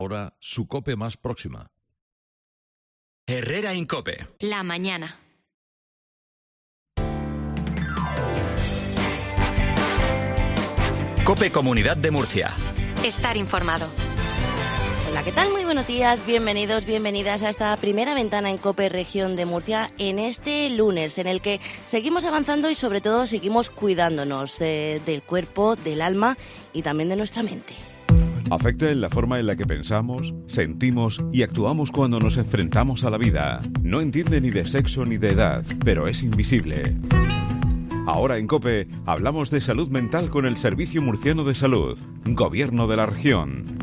Ahora su COPE más próxima. Herrera Incope. La mañana. COPE Comunidad de Murcia. Estar informado. Hola, ¿qué tal? Muy buenos días, bienvenidos, bienvenidas a esta primera ventana en COPE Región de Murcia en este lunes en el que seguimos avanzando y sobre todo seguimos cuidándonos del cuerpo, del alma y también de nuestra mente. Afecta en la forma en la que pensamos, sentimos y actuamos cuando nos enfrentamos a la vida. No entiende ni de sexo ni de edad, pero es invisible. Ahora en COPE hablamos de salud mental con el Servicio Murciano de Salud, Gobierno de la Región.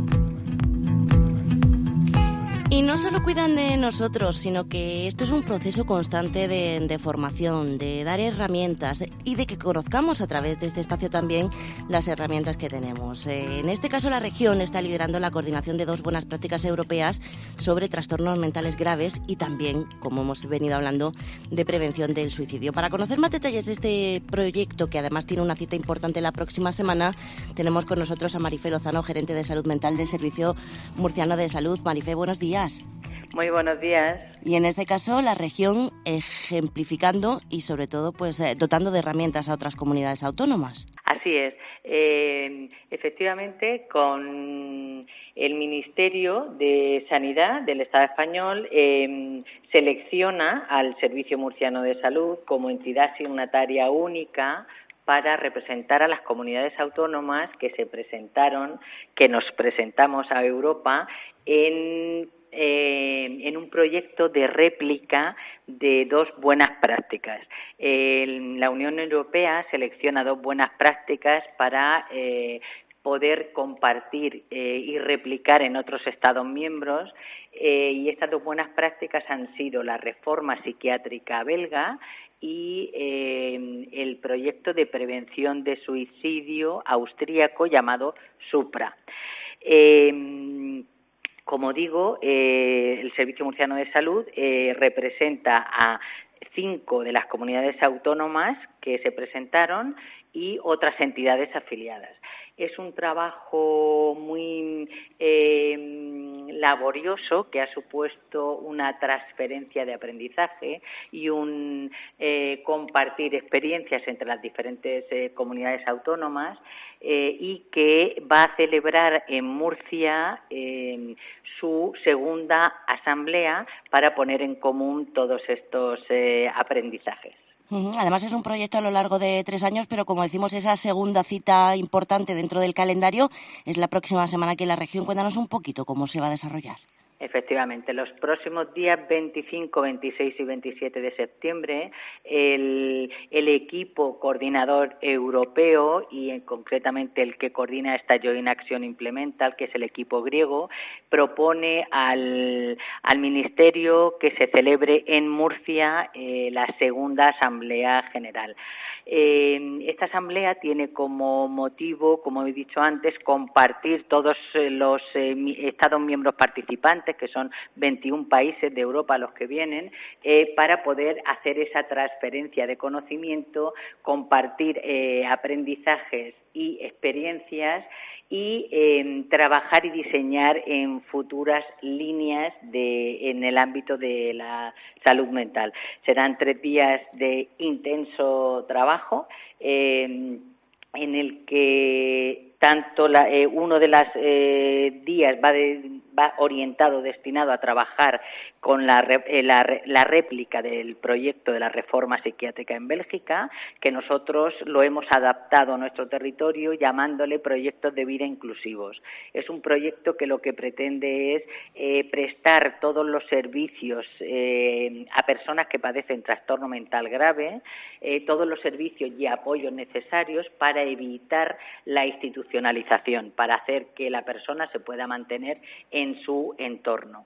Y no solo cuidan de nosotros, sino que esto es un proceso constante de formación, de dar herramientas y de que conozcamos a través de este espacio también las herramientas que tenemos. En este caso, la región está liderando la coordinación de 2 buenas prácticas europeas sobre trastornos mentales graves y también, como hemos venido hablando, de prevención del suicidio. Para conocer más detalles de este proyecto, que además tiene una cita importante la próxima semana, tenemos con nosotros a Marifé Lozano, gerente de salud mental del Servicio Murciano de Salud. Marifé, buenos días. Muy buenos días. Y en este caso, la región ejemplificando y sobre todo dotando de herramientas a otras comunidades autónomas. Así es. Efectivamente, con el Ministerio de Sanidad del Estado español selecciona al Servicio Murciano de Salud como entidad signataria única para representar a las comunidades autónomas que nos presentamos a Europa en un proyecto de réplica de 2 buenas prácticas. La Unión Europea selecciona 2 buenas prácticas para poder compartir y replicar en otros Estados miembros, y estas 2 buenas prácticas han sido la reforma psiquiátrica belga y el proyecto de prevención de suicidio austríaco llamado SUPRA. Como digo, el Servicio Murciano de Salud representa a 5 de las comunidades autónomas que se presentaron y otras entidades afiliadas. Es un trabajo muy laborioso que ha supuesto una transferencia de aprendizaje y un compartir experiencias entre las diferentes comunidades autónomas, y que va a celebrar en Murcia su segunda asamblea para poner en común todos estos aprendizajes. Además es un proyecto a lo largo de 3 años, pero como decimos, esa segunda cita importante dentro del calendario es la próxima semana aquí en la región. Cuéntanos un poquito cómo se va a desarrollar. Efectivamente, los próximos días 25, 26 y 27 de septiembre, el equipo coordinador europeo y concretamente el que coordina esta Joint Action Implemental, que es el equipo griego, propone al Ministerio que se celebre en Murcia la segunda Asamblea General. Esta asamblea tiene como motivo, como he dicho antes, compartir todos los Estados miembros participantes, que son 21 países de Europa los que vienen, para poder hacer esa transferencia de conocimiento, compartir aprendizajes y experiencias y trabajar y diseñar en futuras líneas en el ámbito de la salud mental. Serán 3 días de intenso trabajo en el que tanto uno de los días va orientado, destinado a trabajar con la réplica del proyecto de la reforma psiquiátrica en Bélgica, que nosotros lo hemos adaptado a nuestro territorio llamándole proyectos de vida inclusivos. Es un proyecto que lo que pretende es prestar todos los servicios a personas que padecen trastorno mental grave, todos los servicios y apoyos necesarios para evitar la institucionalización, para hacer que la persona se pueda mantener en su entorno.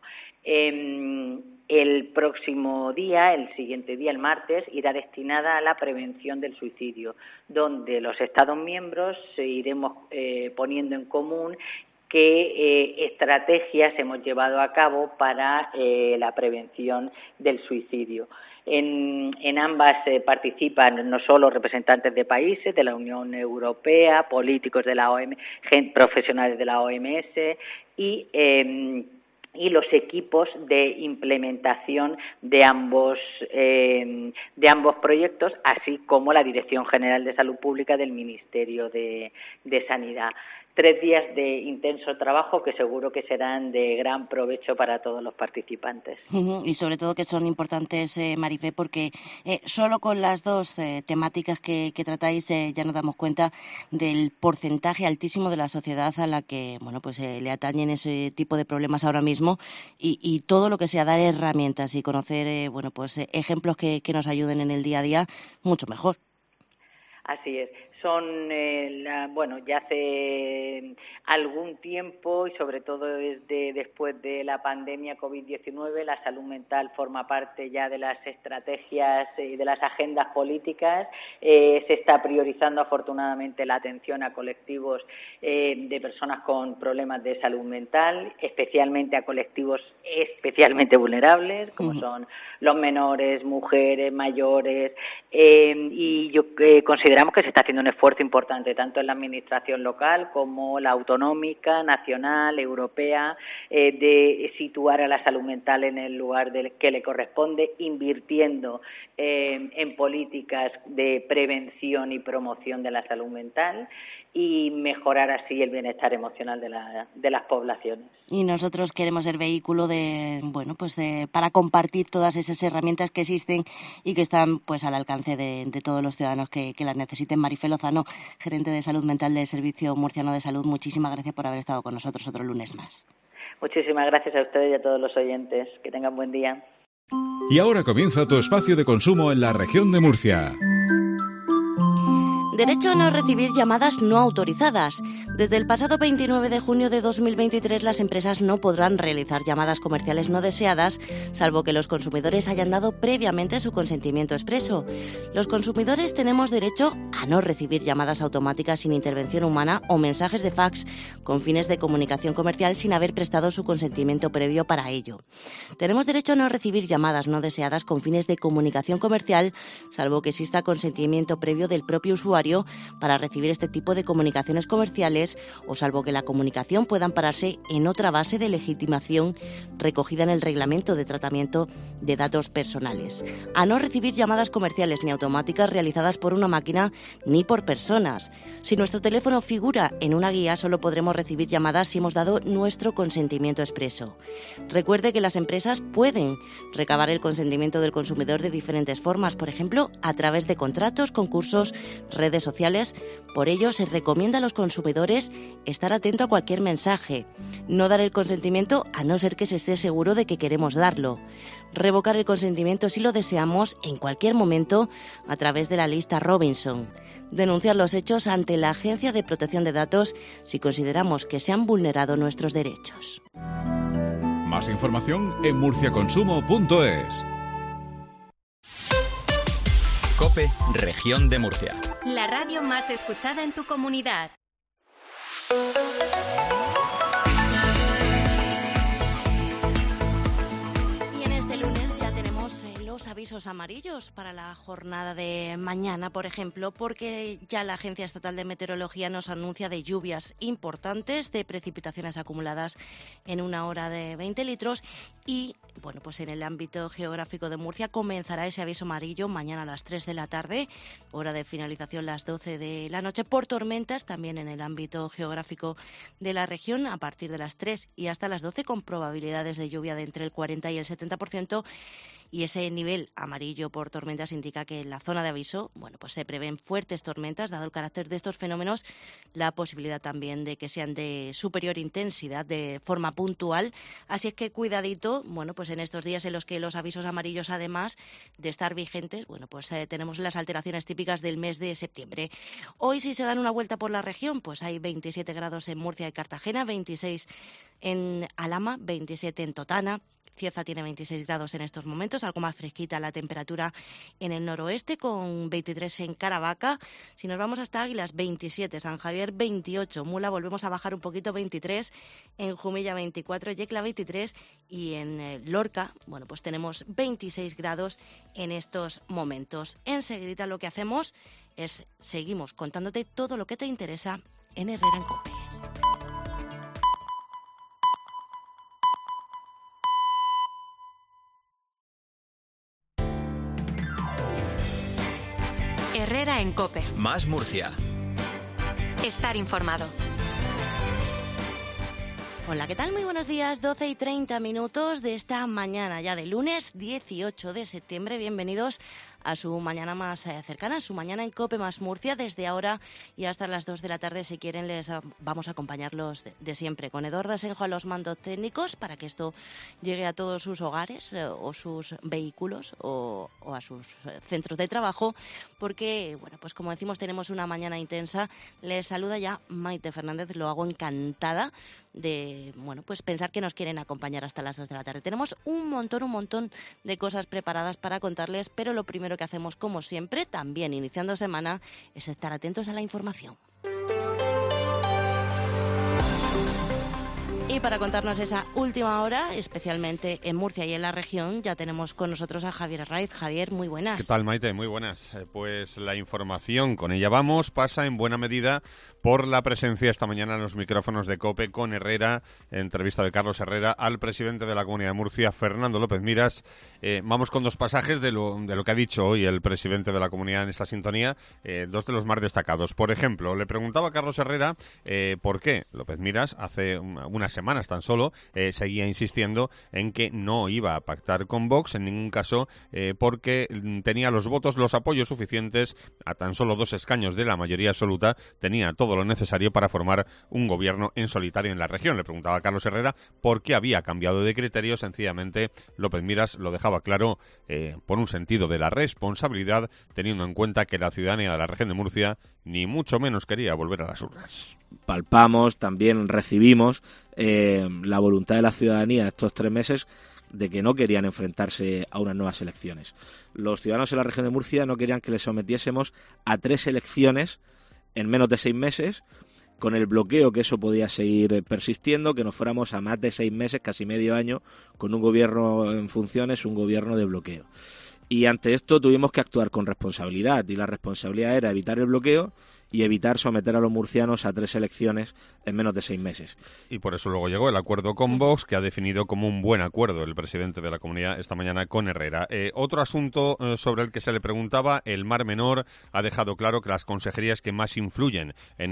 El próximo día, el siguiente día, el martes, irá destinada a la prevención del suicidio, donde los Estados miembros iremos poniendo en común qué estrategias hemos llevado a cabo para la prevención del suicidio. En ambas participan no solo representantes de países de la Unión Europea, políticos de la OMS, profesionales de la OMS y los equipos de implementación de ambos proyectos, así como la Dirección General de Salud Pública del Ministerio de Sanidad. 3 días de intenso trabajo que seguro que serán de gran provecho para todos los participantes. Y sobre todo que son importantes, Marifé, porque solo con las dos temáticas que tratáis ya nos damos cuenta del porcentaje altísimo de la sociedad a la que le atañen ese tipo de problemas ahora mismo y todo lo que sea dar herramientas y conocer ejemplos que nos ayuden en el día a día, mucho mejor. Así es. Son, ya hace algún tiempo y sobre todo después de la pandemia COVID-19, la salud mental forma parte ya de las estrategias y de las agendas políticas. Se está priorizando afortunadamente la atención a colectivos de personas con problemas de salud mental, especialmente a colectivos especialmente vulnerables, como son los menores, mujeres, mayores, y consideramos que se está haciendo un esfuerzo importante tanto en la administración local como la autonómica, nacional, europea, de situar a la salud mental en el lugar que le corresponde, invirtiendo en políticas de prevención y promoción de la salud mental y mejorar así el bienestar emocional de las poblaciones. Y nosotros queremos ser vehículo para compartir todas esas herramientas que existen y que están al alcance de todos los ciudadanos que las necesiten. Marifé Lozano, gerente de salud mental del Servicio Murciano de Salud, muchísimas gracias por haber estado con nosotros otro lunes más. Muchísimas gracias a ustedes y a todos los oyentes. Que tengan buen día. Y ahora comienza tu espacio de consumo en la región de Murcia. Derecho a no recibir llamadas no autorizadas. Desde el pasado 29 de junio de 2023, las empresas no podrán realizar llamadas comerciales no deseadas, salvo que los consumidores hayan dado previamente su consentimiento expreso. Los consumidores tenemos derecho a no recibir llamadas automáticas sin intervención humana o mensajes de fax con fines de comunicación comercial sin haber prestado su consentimiento previo para ello. Tenemos derecho a no recibir llamadas no deseadas con fines de comunicación comercial, salvo que exista consentimiento previo del propio usuario para recibir este tipo de comunicaciones comerciales o salvo que la comunicación pueda ampararse en otra base de legitimación recogida en el Reglamento de Tratamiento de Datos Personales. A no recibir llamadas comerciales ni automáticas realizadas por una máquina ni por personas. Si nuestro teléfono figura en una guía, solo podremos recibir llamadas si hemos dado nuestro consentimiento expreso. Recuerde que las empresas pueden recabar el consentimiento del consumidor de diferentes formas, por ejemplo, a través de contratos, concursos, redes sociales. Por ello, se recomienda a los consumidores estar atento a cualquier mensaje, no dar el consentimiento a no ser que se esté seguro de que queremos darlo, revocar el consentimiento si lo deseamos en cualquier momento a través de la lista Robinson, denunciar los hechos ante la Agencia de Protección de Datos si consideramos que se han vulnerado nuestros derechos. Más información en murciaconsumo.es. COPE, Región de Murcia. La radio más escuchada en tu comunidad. Y en este lunes ya tenemos los avisos amarillos para la jornada de mañana, por ejemplo, porque ya la Agencia Estatal de Meteorología nos anuncia de lluvias importantes, de precipitaciones acumuladas en una hora de 20 litros y, en el ámbito geográfico de Murcia comenzará ese aviso amarillo mañana a las 3 de la tarde, hora de finalización las 12 de la noche, por tormentas también en el ámbito geográfico de la región a partir de las 3 y hasta las 12 con probabilidades de lluvia de entre el 40 y el 70%. Y ese nivel amarillo por tormentas indica que en la zona de aviso, se prevén fuertes tormentas, dado el carácter de estos fenómenos, la posibilidad también de que sean de superior intensidad de forma puntual. Así es que cuidadito, en estos días en los que los avisos amarillos, además de estar vigentes, tenemos las alteraciones típicas del mes de septiembre. Hoy, si se dan una vuelta por la región, hay 27 grados en Murcia y Cartagena, 26 en Alhama, 27 en Totana, Cieza tiene 26 grados en estos momentos, algo más fresquita la temperatura en el noroeste, con 23 en Caravaca. Si nos vamos hasta Águilas, 27, San Javier 28, Mula volvemos a bajar un poquito, 23, en Jumilla 24, Yecla 23 y en Lorca, bueno, pues tenemos 26 grados en estos momentos. Enseguida lo que hacemos es seguimos contándote todo lo que te interesa en Herrera en COPE. Herrera en COPE. Más Murcia. Estar informado. Hola, ¿qué tal? Muy buenos días, 12:30 de esta mañana ya de lunes 18 de septiembre. Bienvenidos a su mañana más cercana, a su mañana en COPE más Murcia. Desde ahora y hasta las 2 de la tarde, si quieren, les vamos a acompañarlos de siempre, con Eduardo Asenjo a los mandos técnicos, para que esto llegue a todos sus hogares o sus vehículos o a sus centros de trabajo, porque, bueno, pues como decimos, tenemos una mañana intensa. Les saluda ya Maite Fernández, lo hago encantada de, bueno, pues pensar que nos quieren acompañar hasta las 2 de la tarde. Tenemos un montón de cosas preparadas para contarles, pero lo primero que hacemos, como siempre, también iniciando semana, es estar atentos a la información. Y para contarnos esa última hora, especialmente en Murcia y en la región, ya tenemos con nosotros a Javier Herraiz. Javier, muy buenas. ¿Qué tal, Maite? Muy buenas. Pues la información, con ella vamos, pasa en buena medida por la presencia esta mañana en los micrófonos de COPE con Herrera, entrevista de Carlos Herrera al presidente de la Comunidad de Murcia, Fernando López Miras. Vamos con dos pasajes de lo que ha dicho hoy el presidente de la comunidad en esta sintonía, dos de los más destacados. Por ejemplo, le preguntaba a Carlos Herrera por qué López Miras hace unas semanas tan solo seguía insistiendo en que no iba a pactar con Vox en ningún caso, porque tenía los votos, los apoyos suficientes, a tan solo 2 escaños de la mayoría absoluta, tenía todo lo necesario para formar un gobierno en solitario en la región. Le preguntaba a Carlos Herrera por qué había cambiado de criterio. Sencillamente López Miras lo dejaba claro, por un sentido de la responsabilidad, teniendo en cuenta que la ciudadanía de la región de Murcia ni mucho menos quería volver a las urnas. Palpamos, también recibimos la voluntad de la ciudadanía estos 3 meses de que no querían enfrentarse a unas nuevas elecciones. Los ciudadanos en la región de Murcia no querían que les sometiésemos a 3 elecciones en menos de 6 meses, con el bloqueo que eso podía seguir persistiendo, que nos fuéramos a más de 6 meses, casi medio año, con un gobierno en funciones, un gobierno de bloqueo. Y ante esto tuvimos que actuar con responsabilidad, y la responsabilidad era evitar el bloqueo y evitar someter a los murcianos a 3 elecciones en menos de 6 meses. Y por eso luego llegó el acuerdo con Vox, que ha definido como un buen acuerdo el presidente de la comunidad esta mañana con Herrera. Otro asunto sobre el que se le preguntaba, el Mar Menor, ha dejado claro que las consejerías que más influyen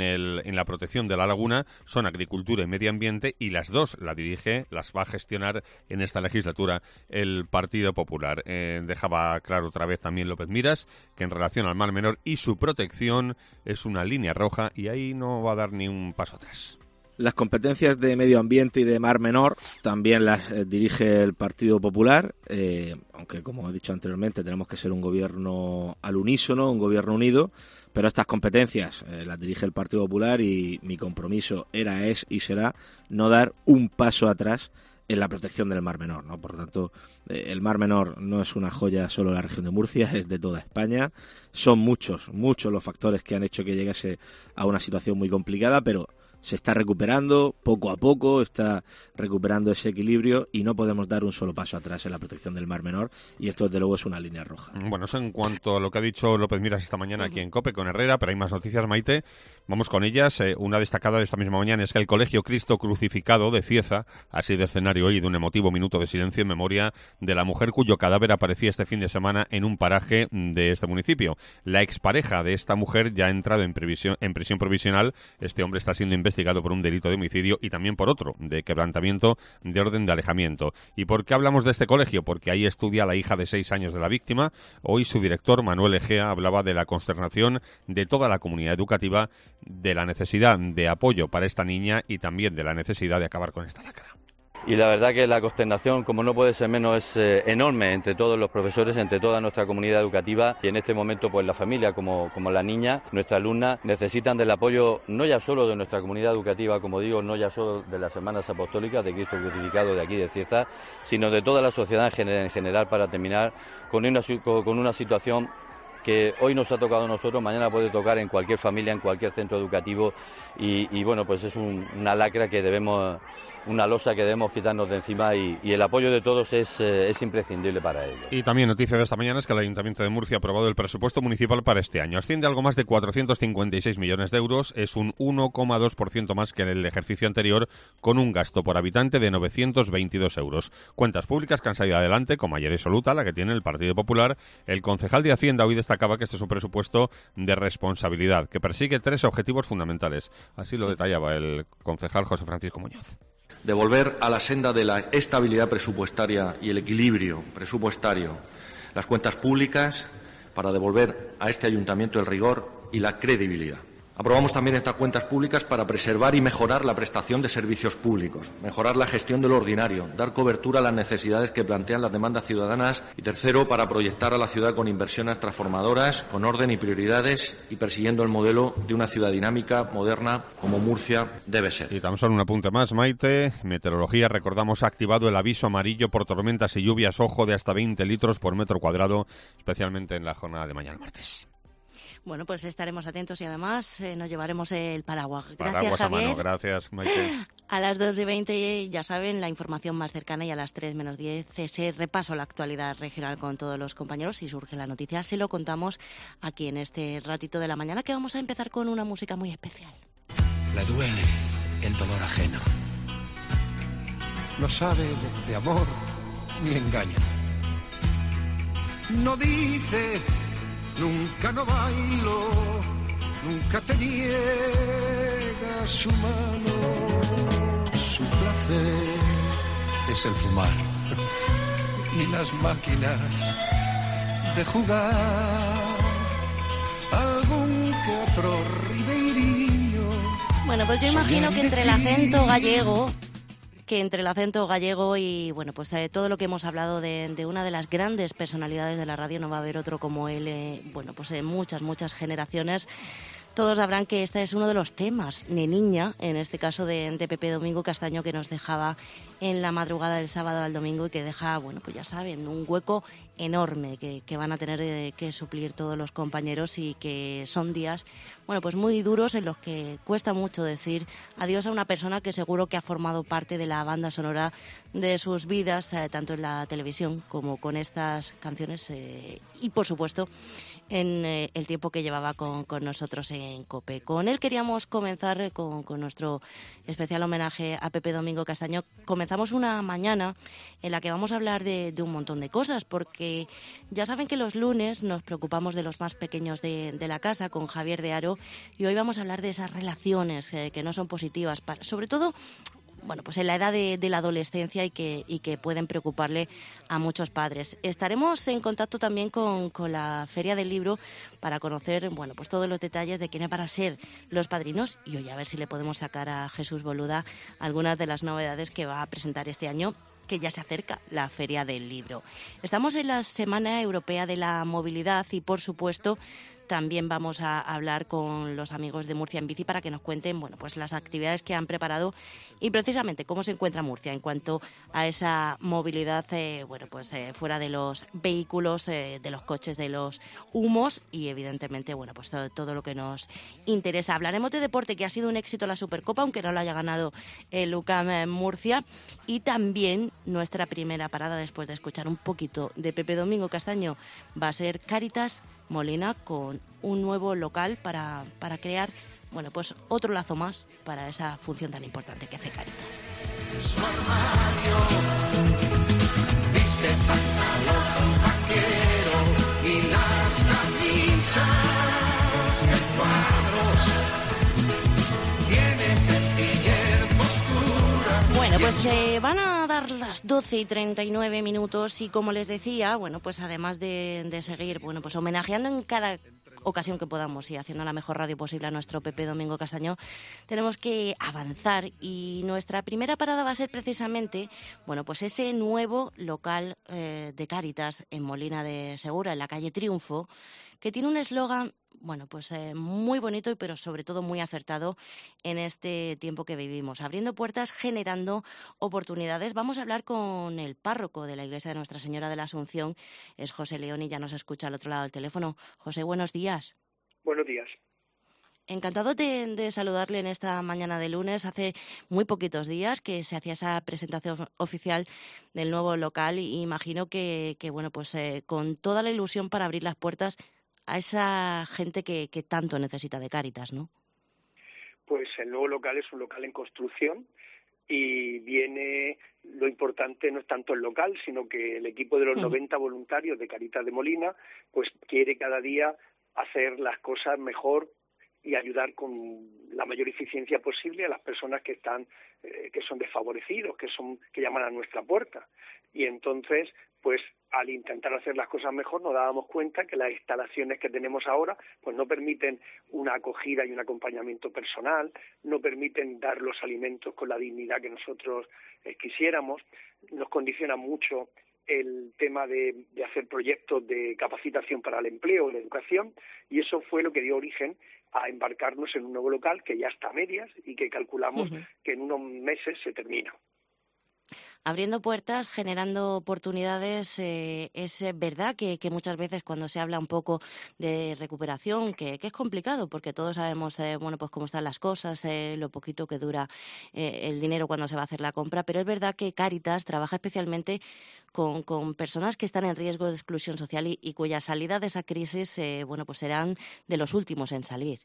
en la protección de la laguna son Agricultura y Medio Ambiente, y las dos las va a gestionar en esta legislatura el Partido Popular. Dejaba claro otra vez también López Miras que en relación al Mar Menor y su protección es una línea roja, y ahí no va a dar ni un paso atrás. Las competencias de medio ambiente y de Mar Menor también las dirige el Partido Popular, aunque, como he dicho anteriormente, tenemos que ser un gobierno al unísono, un gobierno unido, pero estas competencias las dirige el Partido Popular, y mi compromiso era, es y será no dar un paso atrás en la protección del Mar Menor, ¿no? Por lo tanto, el Mar Menor no es una joya solo de la región de Murcia, es de toda España. Son muchos los factores que han hecho que llegase a una situación muy complicada, pero se está recuperando poco a poco, está recuperando ese equilibrio, y no podemos dar un solo paso atrás en la protección del Mar Menor, y esto desde luego es una línea roja. Bueno, eso en cuanto a lo que ha dicho López Miras esta mañana aquí en COPE con Herrera, pero hay más noticias, Maite. Vamos con ellas. Una destacada de esta misma mañana es que el Colegio Cristo Crucificado de Cieza ha sido escenario hoy de un emotivo minuto de silencio en memoria de la mujer cuyo cadáver aparecía este fin de semana en un paraje de este municipio. La expareja de esta mujer ya ha entrado en prisión provisional. Este hombre está siendo investigado por un delito de homicidio y también por otro, de quebrantamiento de orden de alejamiento. ¿Y por qué hablamos de este colegio? Porque ahí estudia la hija de 6 años de la víctima. Hoy su director, Manuel Egea, hablaba de la consternación de toda la comunidad educativa, de la necesidad de apoyo para esta niña y también de la necesidad de acabar con esta lacra. y la verdad que la consternación, como no puede ser menos, es enorme entre todos los profesores, entre toda nuestra comunidad educativa, y en este momento pues la familia como la niña, nuestra alumna, necesitan del apoyo no ya solo de nuestra comunidad educativa, como digo, no ya solo de las Hermanas Apostólicas de Cristo Crucificado de aquí de Cieza, sino de toda la sociedad en general, para terminar con una situación que hoy nos ha tocado a nosotros, mañana puede tocar en cualquier familia, en cualquier centro educativo, y bueno, pues es una lacra que debemos, una losa que debemos quitarnos de encima, y el apoyo de todos es imprescindible para ello. Y también noticia de esta mañana es que el Ayuntamiento de Murcia ha aprobado el presupuesto municipal para este año. Asciende a algo más de 456 millones de euros, es un 1,2% más que en el ejercicio anterior, con un gasto por habitante de 922 euros. Cuentas públicas que han salido adelante, con mayoría absoluta, la que tiene el Partido Popular. El concejal de Hacienda hoy destacaba que este es un presupuesto de responsabilidad, que persigue 3 objetivos fundamentales. Así lo detallaba el concejal José Francisco Muñoz. De volver a la senda de la estabilidad presupuestaria y el equilibrio presupuestario, las cuentas públicas, para devolver a este ayuntamiento el rigor y la credibilidad. Aprobamos también estas cuentas públicas para preservar y mejorar la prestación de servicios públicos, mejorar la gestión de lo ordinario, dar cobertura a las necesidades que plantean las demandas ciudadanas y, tercero, para proyectar a la ciudad con inversiones transformadoras, con orden y prioridades y persiguiendo el modelo de una ciudad dinámica, moderna, como Murcia debe ser. Y tan solo un apunte más, Maite. Meteorología, recordamos, ha activado el aviso amarillo por tormentas y lluvias, ojo, de hasta 20 litros por metro cuadrado, especialmente en la jornada de mañana martes. Bueno, pues estaremos atentos y además nos llevaremos el paraguas. Gracias, paraguas Javier. A mano. Gracias, Maite. A las 2:20, ya saben, la información más cercana, y a las 3 menos 10 ese repaso a la actualidad regional con todos los compañeros. Si surge la noticia, se lo contamos aquí en este ratito de la mañana, que vamos a empezar con una música muy especial. Le duele el dolor ajeno. No sabe de amor ni engaño. No dice... Nunca no bailo, nunca te niega su mano. Su placer es el fumar y las máquinas de jugar. Algún que otro ribeirillo. Bueno, pues yo imagino que entre el acento gallego y bueno, pues todo lo que hemos hablado de una de las grandes personalidades de la radio, no va a haber otro como él, bueno, pues en muchas generaciones. Todos sabrán que este es uno de los temas de niña, en este caso de Pepe Domingo Castaño, que nos dejaba en la madrugada del sábado al domingo y que deja, bueno, pues ya saben, un hueco enorme que van a tener que suplir todos los compañeros, y que son días, bueno, pues muy duros, en los que cuesta mucho decir adiós a una persona que seguro que ha formado parte de la banda sonora de sus vidas, tanto en la televisión como con estas canciones, y por supuesto en el tiempo que llevaba con nosotros en COPE. Con él queríamos comenzar con nuestro especial homenaje a Pepe Domingo Castaño. Comenzamos una mañana en la que vamos a hablar de un montón de cosas, porque ya saben que los lunes nos preocupamos de los más pequeños de la casa con Javier de Haro, y hoy vamos a hablar de esas relaciones que no son positivas, sobre todo, bueno, pues en la edad de la adolescencia, y que pueden preocuparle a muchos padres. Estaremos en contacto también con la Feria del Libro para conocer, bueno, pues todos los detalles de quiénes van a ser los padrinos, y hoy a ver si le podemos sacar a Jesús Boluda algunas de las novedades que va a presentar este año, que ya se acerca la Feria del Libro. Estamos en la Semana Europea de la Movilidad, y por supuesto también vamos a hablar con los amigos de Murcia en Bici para que nos cuenten, bueno, pues las actividades que han preparado y precisamente cómo se encuentra Murcia en cuanto a esa movilidad, bueno, pues fuera de los vehículos, de los coches, de los humos, y evidentemente, bueno, pues todo lo que nos interesa. Hablaremos de deporte, que ha sido un éxito la Supercopa, aunque no lo haya ganado el UCAM Murcia, y también nuestra primera parada, después de escuchar un poquito de Pepe Domingo Castaño, va a ser Cáritas Molina, con un nuevo local para crear, bueno, pues otro lazo más para esa función tan importante que hace Cáritas. Su armario, viste pantalón vaquero y las camisas de cuadros, tiene sencillez oscura. Bueno, pues van a dar las 12:39 y como les decía, bueno, pues además de seguir, bueno, pues homenajeando en cada ocasión que podamos y haciendo la mejor radio posible a nuestro Pepe Domingo Castañón, tenemos que avanzar y nuestra primera parada va a ser precisamente, bueno, pues ese nuevo local de Cáritas en Molina de Segura, en la calle Triunfo, que tiene un eslogan, bueno, pues muy bonito, pero sobre todo muy acertado en este tiempo que vivimos. Abriendo puertas, generando oportunidades. Vamos a hablar con el párroco de la Iglesia de Nuestra Señora de la Asunción, es José León, y ya nos escucha al otro lado del teléfono. José, buenos días. Buenos días. Encantado de saludarle en esta mañana de lunes. Hace muy poquitos días que se hacía esa presentación oficial del nuevo local y imagino que bueno, pues con toda la ilusión para abrir las puertas a esa gente que tanto necesita de Cáritas, ¿no? Pues el nuevo local es un local en construcción y lo importante no es tanto el local, sino que el equipo de los 90 voluntarios de Cáritas de Molina pues quiere cada día hacer las cosas mejor y ayudar con la mayor eficiencia posible a las personas que son desfavorecidos, que llaman a nuestra puerta. Y entonces, pues al intentar hacer las cosas mejor nos dábamos cuenta que las instalaciones que tenemos ahora pues no permiten una acogida y un acompañamiento personal, no permiten dar los alimentos con la dignidad que nosotros quisiéramos, nos condiciona mucho el tema de hacer proyectos de capacitación para el empleo, la educación, y eso fue lo que dio origen a embarcarnos en un nuevo local que ya está a medias y que calculamos que en unos meses se termina. Abriendo puertas, generando oportunidades, es verdad que muchas veces cuando se habla un poco de recuperación, que es complicado porque todos sabemos bueno, pues cómo están las cosas, lo poquito que dura el dinero cuando se va a hacer la compra, pero es verdad que Cáritas trabaja especialmente con personas que están en riesgo de exclusión social y cuya salida de esa crisis bueno, pues serán de los últimos en salir.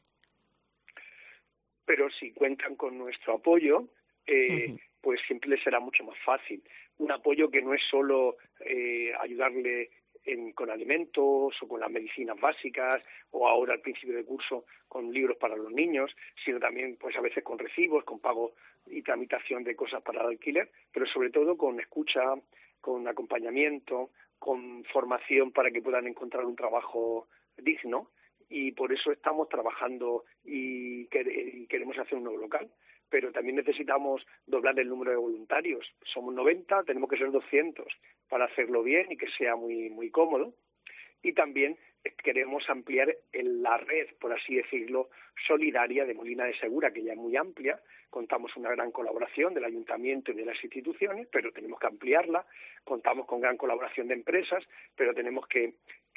Pero si cuentan con nuestro apoyo, pues siempre les será mucho más fácil. Un apoyo que no es solo ayudarle con alimentos o con las medicinas básicas o ahora al principio de curso con libros para los niños, sino también pues a veces con recibos, con pago y tramitación de cosas para el alquiler, pero sobre todo con escucha, con acompañamiento, con formación para que puedan encontrar un trabajo digno, y por eso estamos trabajando y queremos hacer un nuevo local. Pero también necesitamos doblar el número de voluntarios. Somos 90, tenemos que ser 200 para hacerlo bien y que sea muy, muy cómodo. Y también queremos ampliar la red, por así decirlo, solidaria de Molina de Segura, que ya es muy amplia. Contamos una gran colaboración del Ayuntamiento y de las instituciones, pero tenemos que ampliarla. Contamos con gran colaboración de empresas, pero tenemos que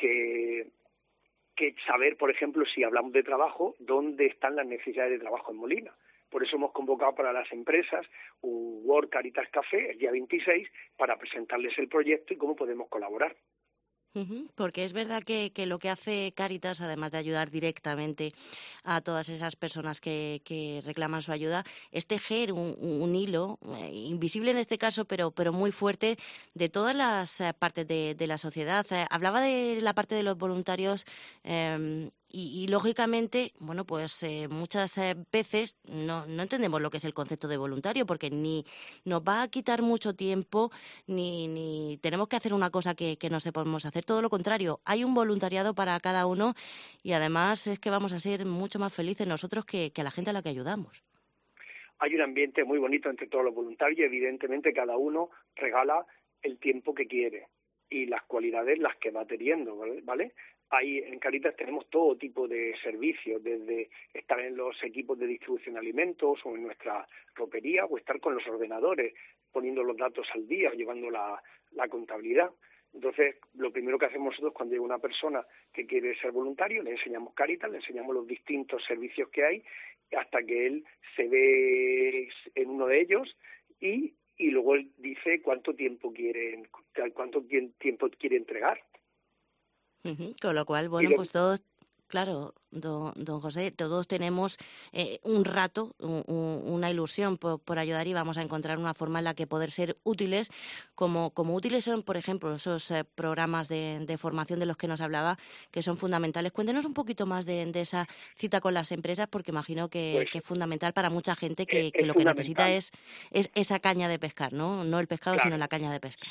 saber, por ejemplo, si hablamos de trabajo, dónde están las necesidades de trabajo en Molina. Por eso hemos convocado para las empresas un World Cáritas Café el día 26 para presentarles el proyecto y cómo podemos colaborar. Porque es verdad que lo que hace Cáritas, además de ayudar directamente a todas esas personas que reclaman su ayuda, es tejer un hilo, invisible en este caso, pero muy fuerte, de todas las partes de la sociedad. Hablaba de la parte de los voluntarios y lógicamente, bueno, pues muchas veces no entendemos lo que es el concepto de voluntario, porque ni nos va a quitar mucho tiempo, ni tenemos que hacer una cosa que no sepamos hacer. Todo lo contrario, hay un voluntariado para cada uno y además es que vamos a ser mucho más felices nosotros que la gente a la que ayudamos. Hay un ambiente muy bonito entre todos los voluntarios y evidentemente cada uno regala el tiempo que quiere y las cualidades las que va teniendo, ¿vale? Ahí en Cáritas tenemos todo tipo de servicios, desde estar en los equipos de distribución de alimentos o en nuestra ropería o estar con los ordenadores, poniendo los datos al día, llevando la contabilidad. Entonces, lo primero que hacemos nosotros cuando llega una persona que quiere ser voluntario, le enseñamos Cáritas, le enseñamos los distintos servicios que hay, hasta que él se ve en uno de ellos y luego él dice cuánto tiempo quiere entregar. Con lo cual, bueno, pues todos, claro, don José, todos tenemos un rato, una ilusión por ayudar y vamos a encontrar una forma en la que poder ser útiles, como útiles son, por ejemplo, esos programas de formación de los que nos hablaba, que son fundamentales. Cuéntenos un poquito más de esa cita con las empresas, porque imagino que es fundamental para mucha gente que lo que necesita es esa caña de pescar, ¿no? No el pescado, claro, sino la caña de pescar. Sí.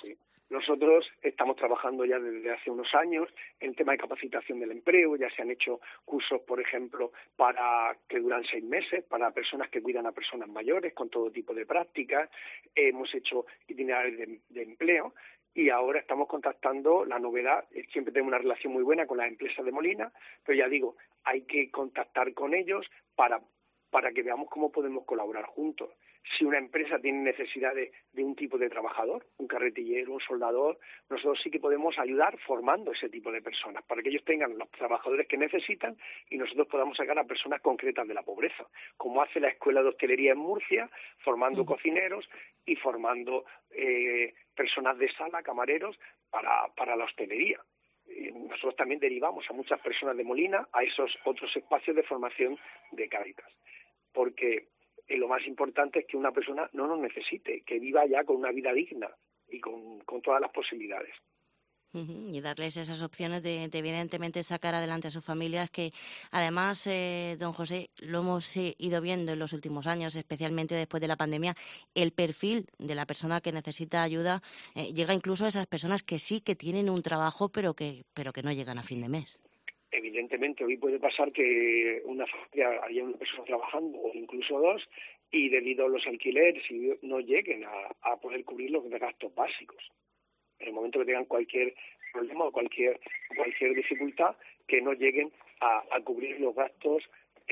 Nosotros estamos trabajando ya desde hace unos años en el tema de capacitación del empleo. Ya se han hecho cursos, por ejemplo, para que duran 6 meses, para personas que cuidan a personas mayores, con todo tipo de prácticas. Hemos hecho itinerarios de empleo y ahora estamos contactando. La novedad, siempre tenemos una relación muy buena con las empresas de Molina, pero ya digo, hay que contactar con ellos para que veamos cómo podemos colaborar juntos. Si una empresa tiene necesidad de un tipo de trabajador, un carretillero, un soldador, nosotros sí que podemos ayudar formando ese tipo de personas para que ellos tengan los trabajadores que necesitan y nosotros podamos sacar a personas concretas de la pobreza, como hace la Escuela de Hostelería en Murcia, formando cocineros y formando personas de sala, camareros, para la hostelería. Nosotros también derivamos a muchas personas de Molina a esos otros espacios de formación de Cáritas, porque lo más importante es que una persona no nos necesite, que viva ya con una vida digna y con todas las posibilidades. Y darles esas opciones de evidentemente sacar adelante a sus familias, que además, don José, lo hemos ido viendo en los últimos años, especialmente después de la pandemia, el perfil de la persona que necesita ayuda llega incluso a esas personas que sí que tienen un trabajo, pero que no llegan a fin de mes. Evidentemente, hoy puede pasar que una familia haya una persona trabajando o incluso dos y debido a los alquileres no lleguen a poder cubrir los gastos básicos. En el momento que tengan cualquier problema o cualquier dificultad, que no lleguen a cubrir los gastos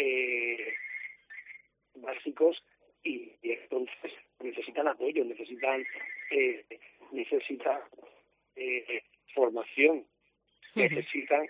básicos y entonces necesitan apoyo, necesitan formación, necesitan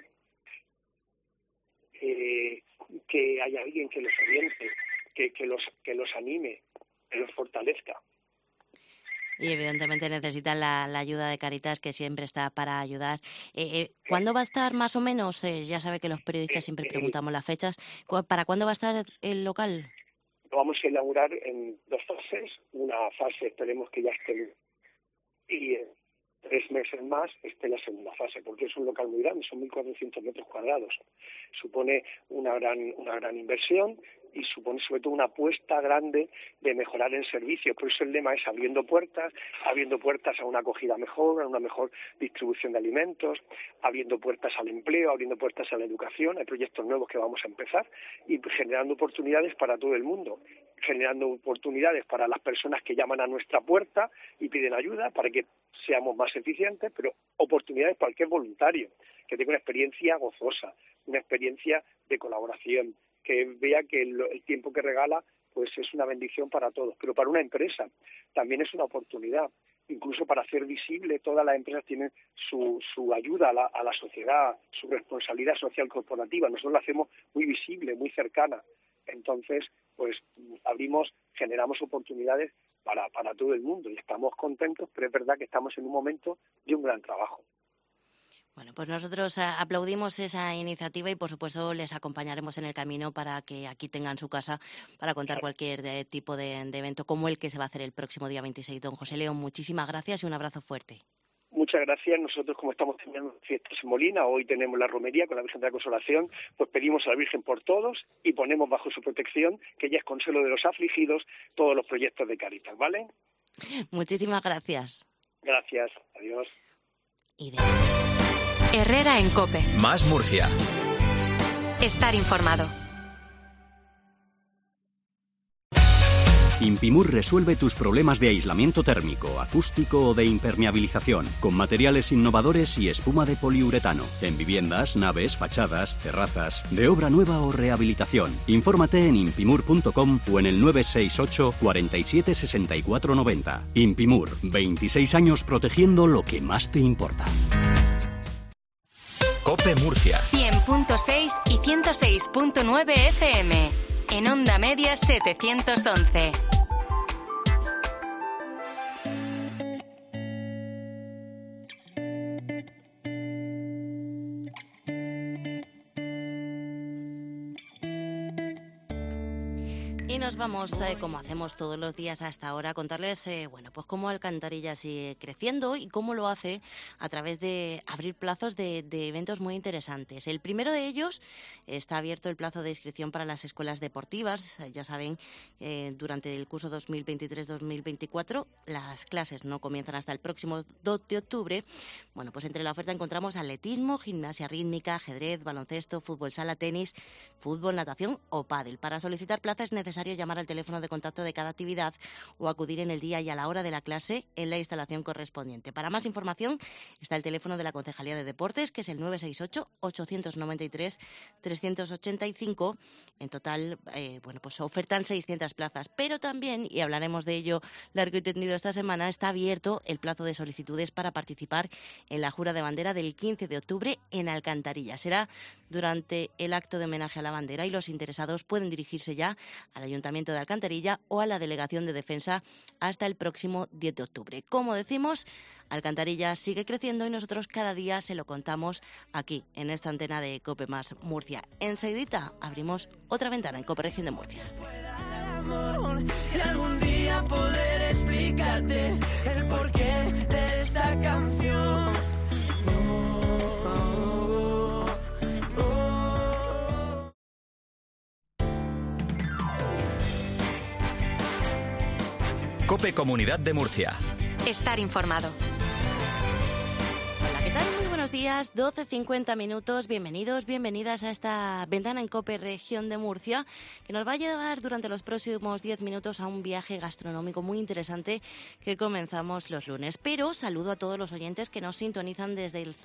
que haya alguien que los oriente, que los anime, que los fortalezca. Y evidentemente necesitan la ayuda de Cáritas, que siempre está para ayudar. ¿Cuándo va a estar más o menos? Ya sabe que los periodistas siempre preguntamos las fechas. ¿Para cuándo va a estar el local? Lo vamos a inaugurar en 2 fases. Una fase esperemos que ya esté y en 3 meses más esté la segunda fase, porque es un local muy grande, son 1.400 metros cuadrados. Supone una gran inversión y supone sobre todo una apuesta grande de mejorar en servicios. Por eso el lema es abriendo puertas a una acogida mejor, a una mejor distribución de alimentos, abriendo puertas al empleo, abriendo puertas a la educación. Hay proyectos nuevos que vamos a empezar y generando oportunidades para todo el mundo, generando oportunidades para las personas que llaman a nuestra puerta y piden ayuda para que seamos más eficientes, pero oportunidades para cualquier voluntario que tenga una experiencia gozosa, una experiencia de colaboración, que vea que el tiempo que regala pues es una bendición para todos. Pero para una empresa también es una oportunidad, incluso para hacer visible. Todas las empresas tienen su ayuda a la sociedad, su responsabilidad social corporativa. Nosotros la hacemos muy visible, muy cercana. Entonces, pues generamos oportunidades para todo el mundo y estamos contentos, pero es verdad que estamos en un momento de un gran trabajo. Bueno, pues nosotros aplaudimos esa iniciativa y, por supuesto, les acompañaremos en el camino para que aquí tengan su casa para contar cualquier tipo de evento como el que se va a hacer el próximo día 26. Don José León, muchísimas gracias y un abrazo fuerte. Muchas gracias. Nosotros, como estamos teniendo fiestas en Molina, hoy tenemos la romería con la Virgen de la Consolación, pues pedimos a la Virgen por todos y ponemos bajo su protección, que ella es consuelo de los afligidos, todos los proyectos de Cáritas, ¿vale? Muchísimas gracias. Gracias. Adiós. Herrera en COPE. Más Murcia. Estar informado. Impimur resuelve tus problemas de aislamiento térmico, acústico o de impermeabilización, con materiales innovadores y espuma de poliuretano, en viviendas, naves, fachadas, terrazas, de obra nueva o rehabilitación. Infórmate en impimur.com o en el 968 47 64 90. Impimur, 26 años protegiendo lo que más te importa. COPE Murcia. 100.6 y 106.9 FM. En Onda Media 711. Y nos vamos, como hacemos todos los días hasta ahora, a contarles pues cómo Alcantarilla sigue creciendo y cómo lo hace a través de abrir plazos de eventos muy interesantes. El primero de ellos, está abierto el plazo de inscripción para las escuelas deportivas. Ya saben, durante el curso 2023-2024 las clases no comienzan hasta el próximo 2 de octubre. Bueno, pues entre la oferta encontramos atletismo, gimnasia rítmica, ajedrez, baloncesto, fútbol sala, tenis, fútbol, natación o pádel. Para solicitar plazas es necesario llamar al teléfono de contacto de cada actividad o acudir en el día y a la hora de la clase en la instalación correspondiente. Para más información está el teléfono de la Concejalía de Deportes, que es el 968-893-385. En total, pues ofertan 600 plazas, pero también, y hablaremos de ello largo y tendido esta semana, está abierto el plazo de solicitudes para participar en la Jura de Bandera del 15 de octubre en Alcantarilla. Será durante el acto de homenaje a la bandera y los interesados pueden dirigirse ya al Ayuntamiento de Alcantarilla o a la Delegación de Defensa hasta el próximo 10 de octubre. Como decimos, Alcantarilla sigue creciendo y nosotros cada día se lo contamos aquí, en esta antena de COPE Más Murcia. Enseguidita abrimos otra ventana en COPE Región de Murcia. Y algún día poder explicarte el porqué de esta canción. COPE Comunidad de Murcia. Estar informado. Hola, ¿qué tal? Muy buenos días, 12:50 minutos. Bienvenidos, bienvenidas a esta ventana en COPE Región de Murcia, que nos va a llevar durante los próximos 10 minutos a un viaje gastronómico muy interesante que comenzamos los lunes. Pero saludo a todos los oyentes que nos sintonizan desde el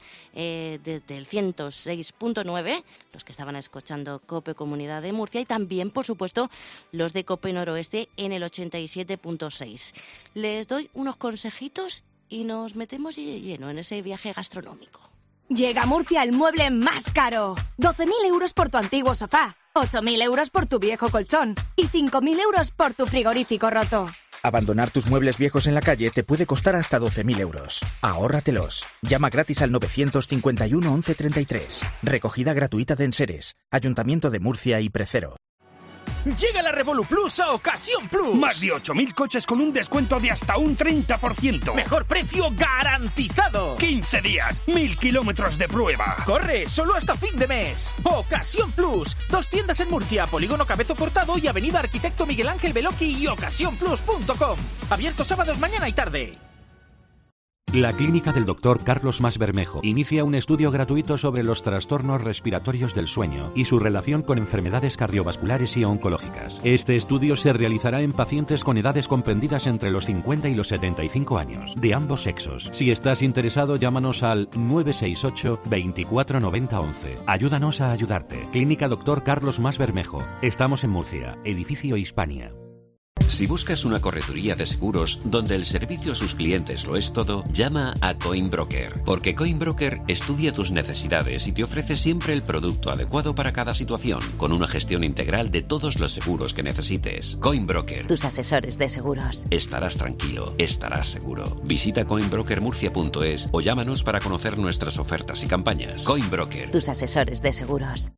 106.9, los que estaban escuchando COPE Comunidad de Murcia, y también, por supuesto, los de COPE Noroeste en el 87.6. Les doy unos consejitos y nos metemos lleno en ese viaje gastronómico. Llega a Murcia el mueble más caro. 12.000 euros por tu antiguo sofá, 8.000 euros por tu viejo colchón y 5.000 euros por tu frigorífico roto. Abandonar tus muebles viejos en la calle te puede costar hasta 12.000 euros. Ahórratelos. Llama gratis al 951 11 33. Recogida gratuita de enseres. Ayuntamiento de Murcia y Precero. Llega la Revolu Plus a Ocasión Plus. Más de 8.000 coches con un descuento de hasta un 30%. Mejor precio garantizado. 15 días, 1.000 kilómetros de prueba. Corre, solo hasta fin de mes. Ocasión Plus. 2 tiendas en Murcia, Polígono Cabezo Cortado y Avenida Arquitecto Miguel Ángel Beloki y ocasiónplus.com. Abiertos sábados, mañana y tarde. La Clínica del Dr. Carlos Mas Bermejo inicia un estudio gratuito sobre los trastornos respiratorios del sueño y su relación con enfermedades cardiovasculares y oncológicas. Este estudio se realizará en pacientes con edades comprendidas entre los 50 y los 75 años, de ambos sexos. Si estás interesado, llámanos al 968 24 90 11. Ayúdanos a ayudarte. Clínica Dr. Carlos Mas Bermejo. Estamos en Murcia, edificio Hispania. Si buscas una correduría de seguros donde el servicio a sus clientes lo es todo, llama a Coinbroker, porque Coinbroker estudia tus necesidades y te ofrece siempre el producto adecuado para cada situación, con una gestión integral de todos los seguros que necesites. Coinbroker. Tus asesores de seguros. Estarás tranquilo, estarás seguro. Visita coinbrokermurcia.es o llámanos para conocer nuestras ofertas y campañas. Coinbroker. Tus asesores de seguros.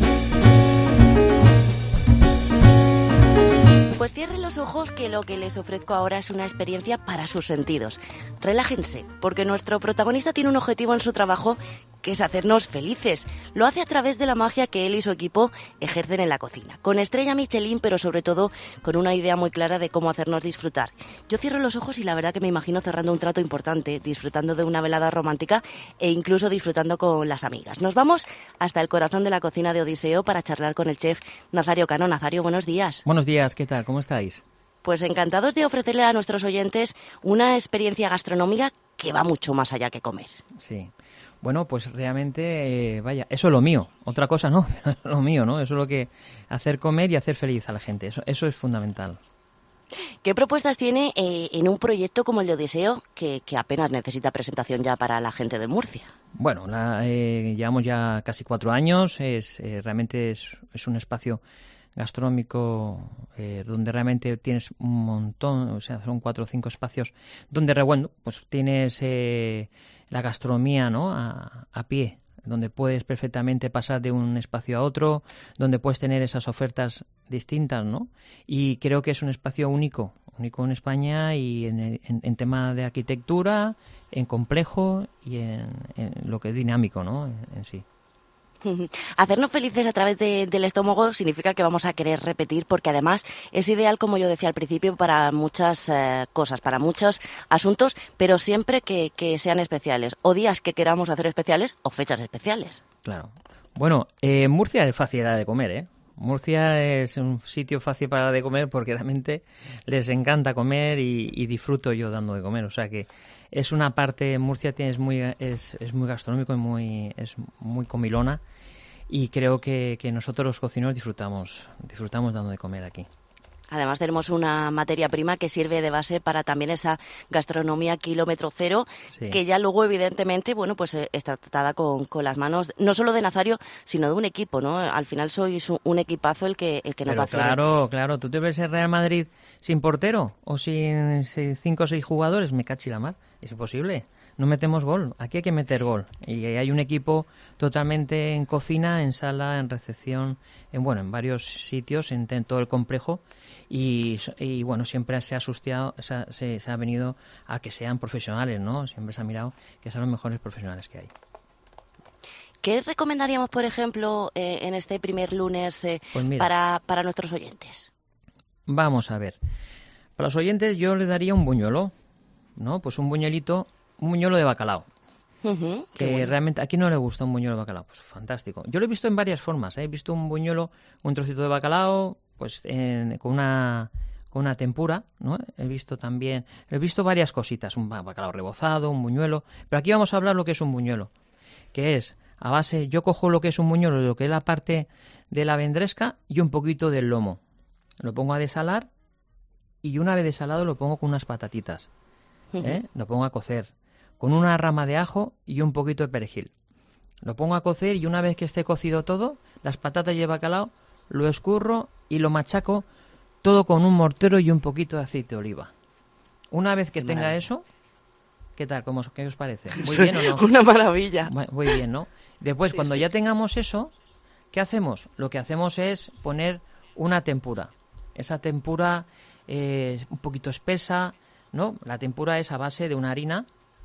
Pues cierren los ojos, que lo que les ofrezco ahora es una experiencia para sus sentidos. Relájense, porque nuestro protagonista tiene un objetivo en su trabajo, que es hacernos felices. Lo hace a través de la magia que él y su equipo ejercen en la cocina, con estrella Michelin, pero sobre todo con una idea muy clara de cómo hacernos disfrutar. Yo cierro los ojos y la verdad que me imagino cerrando un trato importante, disfrutando de una velada romántica e incluso disfrutando con las amigas. Nos vamos hasta el corazón de la cocina de Odiseo para charlar con el chef Nazario Cano. Nazario, buenos días. Buenos días, ¿qué tal? ¿Cómo estáis? Pues encantados de ofrecerle a nuestros oyentes una experiencia gastronómica que va mucho más allá que comer. Sí. Bueno, pues realmente, vaya, eso es lo mío. Otra cosa no, lo mío, ¿no? Eso es lo que hacer comer y hacer feliz a la gente. Eso es fundamental. ¿Qué propuestas tiene en un proyecto como el de Odiseo, que apenas necesita presentación ya para la gente de Murcia? Bueno, llevamos ya casi 4 años. Realmente es un espacio gastronómico donde realmente tienes un montón, o sea, son 4 o 5 espacios donde, bueno, pues tienes la gastronomía, ¿no? A pie, donde puedes perfectamente pasar de un espacio a otro, donde puedes tener esas ofertas distintas, ¿no? Y creo que es un espacio único en España y en tema de arquitectura, en complejo y en lo que es dinámico, ¿no? En sí. Hacernos felices a través del estómago significa que vamos a querer repetir, porque además es ideal, como yo decía al principio, para muchas cosas, para muchos asuntos, pero siempre que sean especiales, o días que queramos hacer especiales o fechas especiales. Claro. Bueno, Murcia es fácil de comer, ¿eh? Murcia es un sitio fácil para de comer porque realmente les encanta comer y disfruto yo dando de comer. O sea que es una parte, Murcia es muy gastronómico y es muy comilona, y creo que nosotros los cocineros disfrutamos dando de comer aquí. Además tenemos una materia prima que sirve de base para también esa gastronomía kilómetro cero, sí, que ya luego evidentemente, bueno, pues está tratada con las manos, no solo de Nazario, sino de un equipo, ¿no? Al final sois un equipazo el que nos va a hacer. Claro, ¿tú te ves el Real Madrid sin portero o sin 5 o 6 jugadores? Me cachi la mar, es imposible. No metemos gol, aquí hay que meter gol. Y hay un equipo totalmente en cocina, en sala, en recepción, en varios sitios, en todo el complejo. Y bueno, siempre se ha venido a que sean profesionales, ¿no? Siempre se ha mirado que sean los mejores profesionales que hay. ¿Qué recomendaríamos, por ejemplo, en este primer lunes para nuestros oyentes? Vamos a ver. Para los oyentes yo le daría un buñuelo, ¿no? Pues un buñuelo de bacalao. Que realmente aquí no le gusta un buñuelo de bacalao. Pues fantástico. Yo lo he visto en varias formas. He visto un buñuelo, un trocito de bacalao, pues con una tempura, ¿no? He visto varias cositas, un bacalao rebozado, un buñuelo. Pero aquí vamos a hablar lo que es un buñuelo, que es a base, yo cojo lo que es un buñuelo, lo que es la parte de la vendresca y un poquito del lomo. Lo pongo a desalar y una vez desalado lo pongo con unas patatitas. Lo pongo a cocer con una rama de ajo y un poquito de perejil. Lo pongo a cocer y una vez que esté cocido todo, las patatas y el bacalao, lo escurro y lo machaco todo con un mortero y un poquito de aceite de oliva. Una vez que tenga eso, ¿qué tal? ¿Qué os parece? ¿Muy bien o no? Una maravilla. Muy bien, ¿no? Después, cuando ya tengamos eso, ¿qué hacemos? Lo que hacemos es poner una tempura. Esa tempura es un poquito espesa, ¿no? La tempura es a base de una harina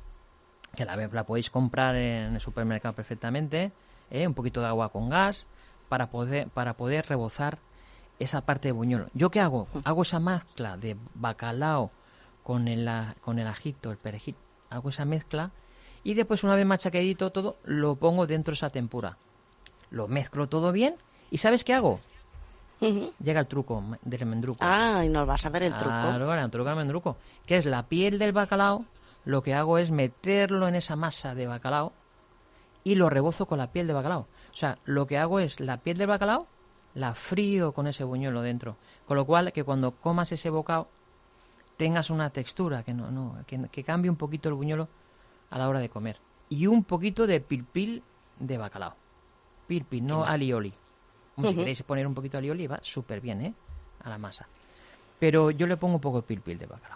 que la podéis comprar en el supermercado perfectamente, un poquito de agua con gas para poder rebozar esa parte de buñuelo. ¿Yo qué hago? Hago esa mezcla de bacalao con el ajito, el perejil, hago esa mezcla y después, una vez machacadito todo, lo pongo dentro de esa tempura. Lo mezclo todo bien y ¿sabes qué hago? Llega el truco del mendruco. Ah, y nos vas a dar el truco. Claro, el truco del mendruco, que es la piel del bacalao. Lo que hago es meterlo en esa masa de bacalao y lo rebozo con la piel de bacalao. O sea, lo que hago es la piel del bacalao, la frío con ese buñuelo dentro. Con lo cual, que cuando comas ese bocado tengas una textura, que cambie un poquito el buñuelo a la hora de comer. Y un poquito de pilpil de bacalao. Pilpil, no alioli. Si queréis poner un poquito de alioli, va súper bien, a la masa. Pero yo le pongo un poco de pilpil de bacalao.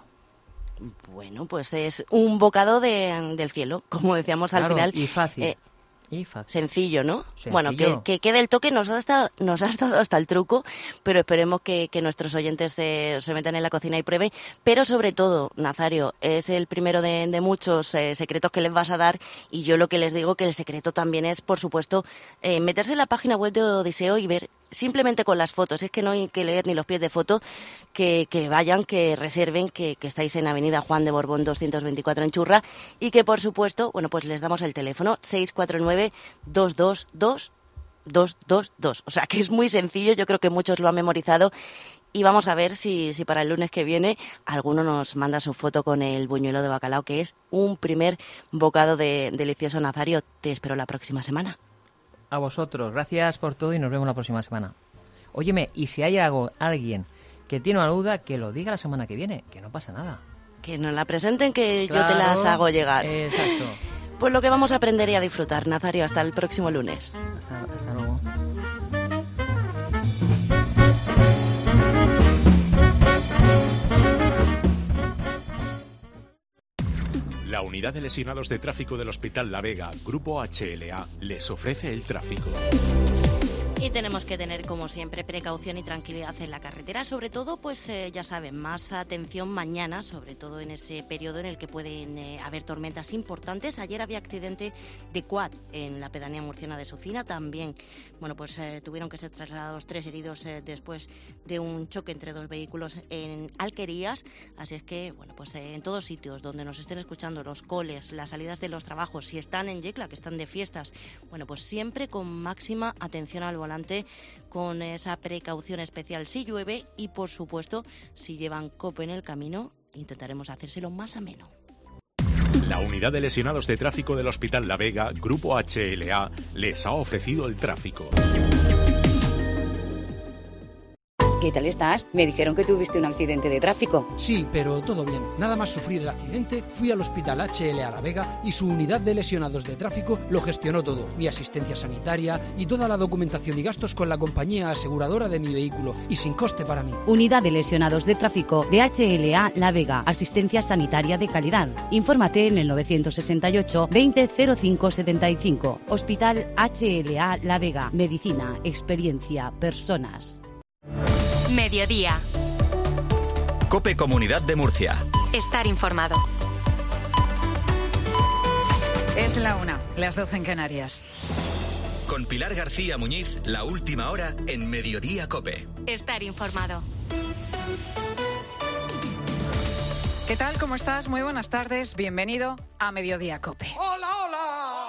Bueno, pues es un bocado del cielo, como decíamos al final. Y fácil. Sencillo, ¿no? Sencillo. Bueno, que quede el toque, nos has dado hasta el truco, pero esperemos que nuestros oyentes se metan en la cocina y prueben. Pero sobre todo, Nazario, es el primero de muchos secretos que les vas a dar, y yo lo que les digo que el secreto también es, por supuesto, meterse en la página web de Odiseo y ver simplemente con las fotos, es que no hay que leer ni los pies de foto, que vayan, que reserven, que estáis en Avenida Juan de Borbón 224 en Churra, y que por supuesto, bueno, pues les damos el teléfono 649-222-222. O sea que es muy sencillo, yo creo que muchos lo han memorizado, y vamos a ver si para el lunes que viene alguno nos manda su foto con el buñuelo de bacalao, que es un primer bocado de delicioso. Nazario, te espero la próxima semana. A vosotros, gracias por todo y nos vemos la próxima semana. Óyeme, y si hay alguien que tiene una duda, que lo diga la semana que viene, que no pasa nada. Que nos la presenten, que claro, yo te las hago llegar. Exacto. Pues lo que vamos a aprender y a disfrutar. Nazario, hasta el próximo lunes. Hasta luego. La unidad de lesionados de tráfico del Hospital La Vega, Grupo HLA, les ofrece el tráfico. Y tenemos que tener, como siempre, precaución y tranquilidad en la carretera. Sobre todo, pues ya saben, más atención mañana, sobre todo en ese periodo en el que pueden haber tormentas importantes. Ayer había accidente de quad en la pedanía murciana de Sucina. También, bueno, pues tuvieron que ser trasladados 3 heridos después de un choque entre 2 vehículos en Alquerías. Así es que, bueno, pues en todos sitios donde nos estén escuchando, los coles, las salidas de los trabajos, si están en Yecla, que están de fiestas, bueno, pues siempre con máxima atención al volante, con esa precaución especial si llueve y, por supuesto, si llevan COPE en el camino, intentaremos hacérselo más ameno. La unidad de lesionados de tráfico del Hospital La Vega, Grupo HLA, les ha ofrecido el tráfico. ¿Qué tal estás? Me dijeron que tuviste un accidente de tráfico. Sí, pero todo bien. Nada más sufrir el accidente, fui al Hospital HLA La Vega y su unidad de lesionados de tráfico lo gestionó todo. Mi asistencia sanitaria y toda la documentación y gastos con la compañía aseguradora de mi vehículo y sin coste para mí. Unidad de lesionados de tráfico de HLA La Vega. Asistencia sanitaria de calidad. Infórmate en el 968 20 05 75. Hospital HLA La Vega. Medicina, experiencia, personas. Mediodía. COPE Comunidad de Murcia. Estar informado. Es la 1, las 12 en Canarias. Con Pilar García Muñiz, la última hora en Mediodía COPE. Estar informado. ¿Qué tal? ¿Cómo estás? Muy buenas tardes. Bienvenido a Mediodía COPE. ¡Hola, hola!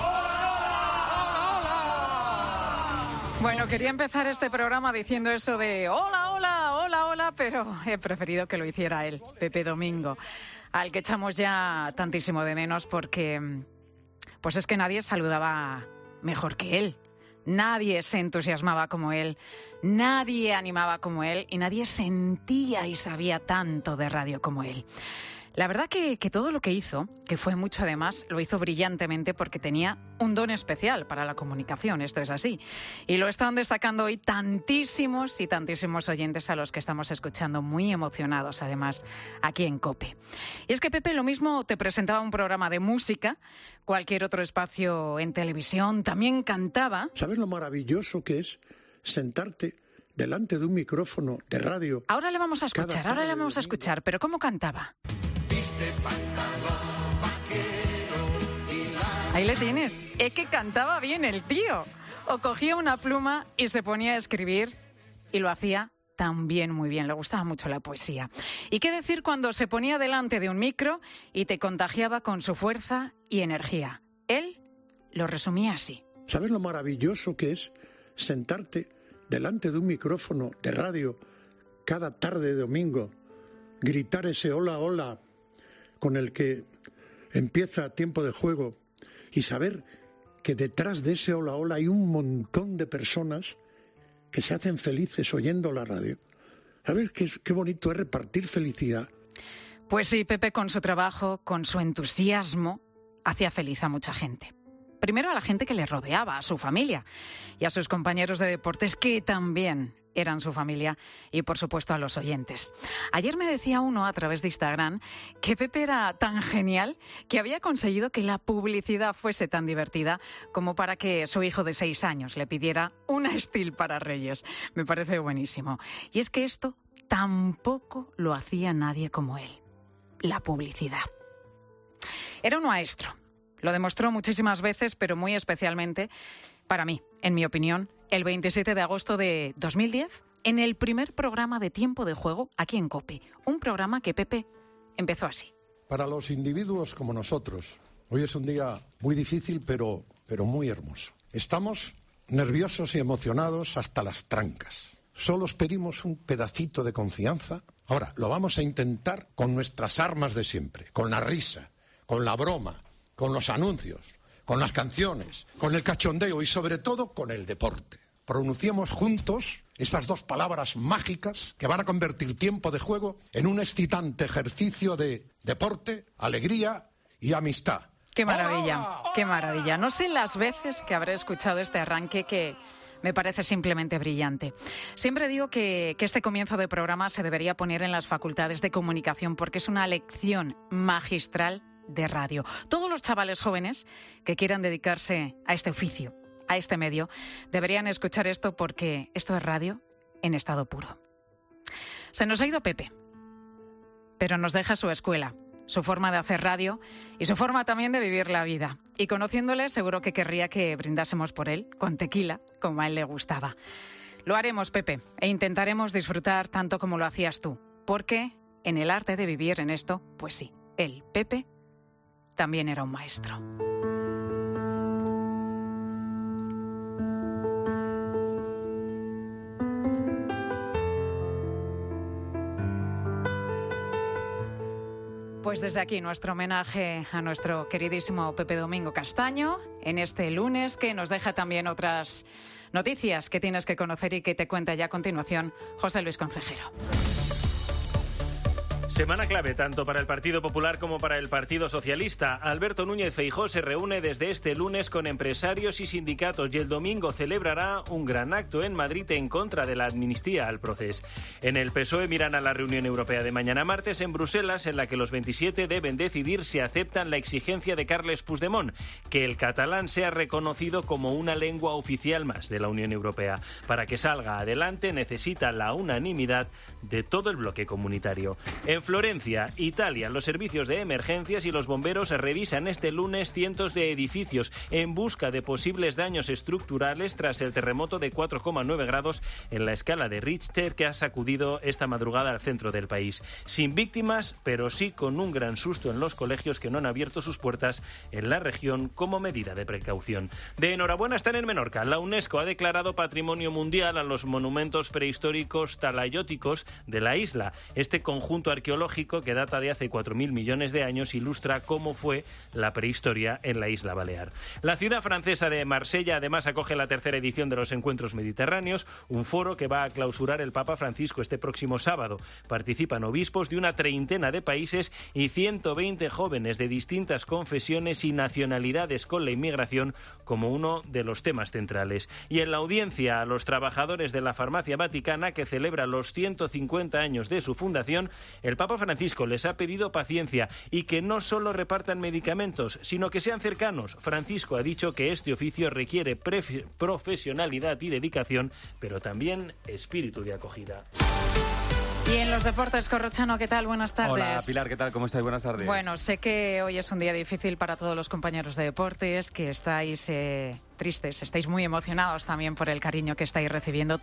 Bueno, quería empezar este programa diciendo eso de hola, hola, hola, hola, pero he preferido que lo hiciera él, Pepe Domingo, al que echamos ya tantísimo de menos porque, pues es que nadie saludaba mejor que él, nadie se entusiasmaba como él, nadie animaba como él y nadie sentía y sabía tanto de radio como él. La verdad que todo lo que hizo, que fue mucho además, lo hizo brillantemente porque tenía un don especial para la comunicación, esto es así. Y lo están destacando hoy tantísimos y tantísimos oyentes a los que estamos escuchando, muy emocionados además, aquí en COPE. Y es que Pepe lo mismo te presentaba un programa de música, cualquier otro espacio en televisión, también cantaba. ¿Sabes lo maravilloso que es sentarte delante de un micrófono de radio? Ahora le vamos a escuchar, pero ¿cómo cantaba? Ahí le tienes. Es que cantaba bien el tío. O cogía una pluma y se ponía a escribir y lo hacía también muy bien. Le gustaba mucho la poesía. ¿Y qué decir cuando se ponía delante de un micro y te contagiaba con su fuerza y energía? Él lo resumía así. ¿Sabes lo maravilloso que es sentarte delante de un micrófono de radio cada tarde de domingo, gritar ese hola, hola con el que empieza tiempo de juego y saber que detrás de ese hola, hola hay un montón de personas que se hacen felices oyendo la radio? ¿Sabes qué bonito es repartir felicidad? Pues sí, Pepe con su trabajo, con su entusiasmo, hacía feliz a mucha gente. Primero a la gente que le rodeaba, a su familia, y a sus compañeros de deportes que también eran su familia, y por supuesto a los oyentes. Ayer me decía uno a través de Instagram que Pepe era tan genial que había conseguido que la publicidad fuese tan divertida como para que su hijo de 6 años le pidiera una Steel para Reyes. Me parece buenísimo. Y es que esto tampoco lo hacía nadie como él. La publicidad. Era un maestro. Lo demostró muchísimas veces, pero muy especialmente para mí, en mi opinión, el 27 de agosto de 2010, en el primer programa de Tiempo de Juego aquí en COPE. Un programa que Pepe empezó así. Para los individuos como nosotros, hoy es un día muy difícil, pero muy hermoso. Estamos nerviosos y emocionados hasta las trancas. Solo os pedimos un pedacito de confianza. Ahora, lo vamos a intentar con nuestras armas de siempre, con la risa, con la broma, con los anuncios, con las canciones, con el cachondeo y sobre todo con el deporte. Pronunciemos juntos esas dos palabras mágicas que van a convertir Tiempo de Juego en un excitante ejercicio de deporte, alegría y amistad. ¡Qué maravilla! ¡Qué maravilla! No sé las veces que habré escuchado este arranque que me parece simplemente brillante. Siempre digo que este comienzo de programa se debería poner en las facultades de comunicación porque es una lección magistral de radio. Todos los chavales jóvenes que quieran dedicarse a este oficio, a este medio, deberían escuchar esto porque esto es radio en estado puro. Se nos ha ido Pepe, pero nos deja su escuela, su forma de hacer radio y su forma también de vivir la vida. Y conociéndole, seguro que querría que brindásemos por él, con tequila, como a él le gustaba. Lo haremos, Pepe, e intentaremos disfrutar tanto como lo hacías tú, porque en el arte de vivir en esto, pues sí, él, Pepe, también era un maestro. Pues desde aquí nuestro homenaje a nuestro queridísimo Pepe Domingo Castaño en este lunes, que nos deja también otras noticias que tienes que conocer y que te cuenta ya a continuación José Luis Concejero. Semana clave tanto para el Partido Popular como para el Partido Socialista. Alberto Núñez Feijóo se reúne desde este lunes con empresarios y sindicatos y el domingo celebrará un gran acto en Madrid en contra de la amnistía al Procés. En el PSOE miran a la reunión europea de mañana martes en Bruselas, en la que los 27 deben decidir si aceptan la exigencia de Carles Puigdemont, que el catalán sea reconocido como una lengua oficial más de la Unión Europea. Para que salga adelante necesita la unanimidad de todo el bloque comunitario. En Florencia, Italia, los servicios de emergencias y los bomberos revisan este lunes cientos de edificios en busca de posibles daños estructurales tras el terremoto de 4,9 grados en la escala de Richter que ha sacudido esta madrugada al centro del país. Sin víctimas, pero sí con un gran susto en los colegios que no han abierto sus puertas en la región como medida de precaución. De enhorabuena están en Menorca. La UNESCO ha declarado Patrimonio Mundial a los monumentos prehistóricos talayóticos de la isla. Este conjunto arqueológico que data de hace 4.000 millones de años ilustra cómo fue la prehistoria en la isla Balear. La ciudad francesa de Marsella además acoge la tercera edición de los Encuentros Mediterráneos, un foro que va a clausurar el Papa Francisco este próximo sábado. Participan obispos de una treintena de países y 120 jóvenes de distintas confesiones y nacionalidades, con la inmigración como uno de los temas centrales. Y en la audiencia a los trabajadores de la Farmacia Vaticana, que celebra los 150 años de su fundación, el Papa Francisco les ha pedido paciencia y que no solo repartan medicamentos, sino que sean cercanos. Francisco ha dicho que este oficio requiere profesionalidad y dedicación, pero también espíritu de acogida. Y en los deportes, Corrochano, ¿qué tal? Buenas tardes. Hola, Pilar, ¿qué tal? ¿Cómo estáis? Buenas tardes. Bueno, sé que hoy es un día difícil para todos los compañeros de deportes, que estáis tristes, estáis muy emocionados también por el cariño que estáis recibiendo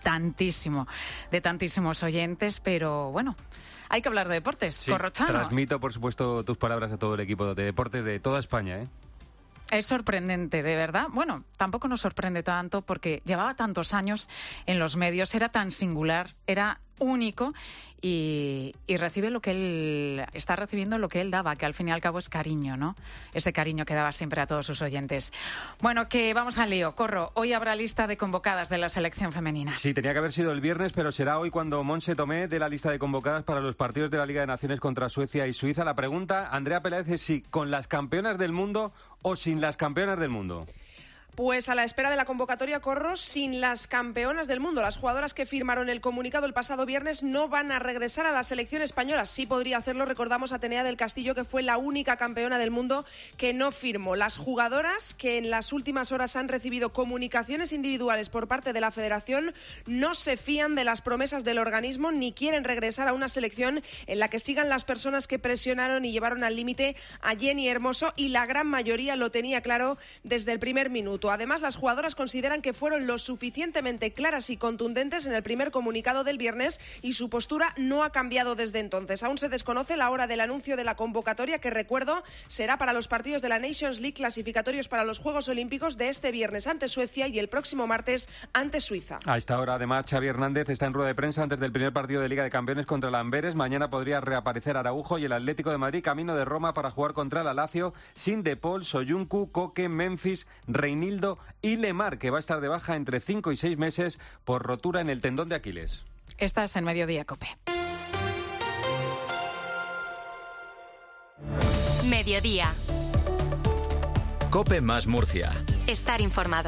de tantísimos oyentes, pero bueno, hay que hablar de deportes, sí, Corrochano. Transmito, por supuesto, tus palabras a todo el equipo de deportes de toda España, ¿eh? Es sorprendente, de verdad. Bueno, tampoco nos sorprende tanto porque llevaba tantos años en los medios, era tan singular, era único y recibe lo que él está recibiendo, lo que él daba, que al fin y al cabo es cariño, ¿no? Ese cariño que daba siempre a todos sus oyentes. Bueno, que vamos al lío. Corro, hoy habrá lista de convocadas de la selección femenina. Sí, tenía que haber sido el viernes, pero será hoy cuando Montse Tomé dé la lista de convocadas para los partidos de la Liga de Naciones contra Suecia y Suiza. La pregunta, Andrea Peláez, es si con las campeonas del mundo o sin las campeonas del mundo. Pues a la espera de la convocatoria, Corro, sin las campeonas del mundo. Las jugadoras que firmaron el comunicado el pasado viernes no van a regresar a la selección española. Sí podría hacerlo, recordamos, Atenea del Castillo, que fue la única campeona del mundo que no firmó. Las jugadoras que en las últimas horas han recibido comunicaciones individuales por parte de la Federación no se fían de las promesas del organismo ni quieren regresar a una selección en la que sigan las personas que presionaron y llevaron al límite a Jenny Hermoso, y la gran mayoría lo tenía claro desde el primer minuto. Además, las jugadoras consideran que fueron lo suficientemente claras y contundentes en el primer comunicado del viernes y su postura no ha cambiado desde entonces. Aún se desconoce la hora del anuncio de la convocatoria, que, recuerdo, será para los partidos de la Nations League clasificatorios para los Juegos Olímpicos de este viernes ante Suecia y el próximo martes ante Suiza. A esta hora, además, Xavi Hernández está en rueda de prensa antes del primer partido de Liga de Campeones contra el Amberes. Mañana podría reaparecer Araujo y el Atlético de Madrid camino de Roma para jugar contra el Lazio sin De Paul, Soyuncu, Koke, Memphis, Reinildo y Lemar, que va a estar de baja entre 5 y 6 meses por rotura en el tendón de Aquiles. Estás en Mediodía, COPE. Mediodía. COPE más Murcia. Estar informado.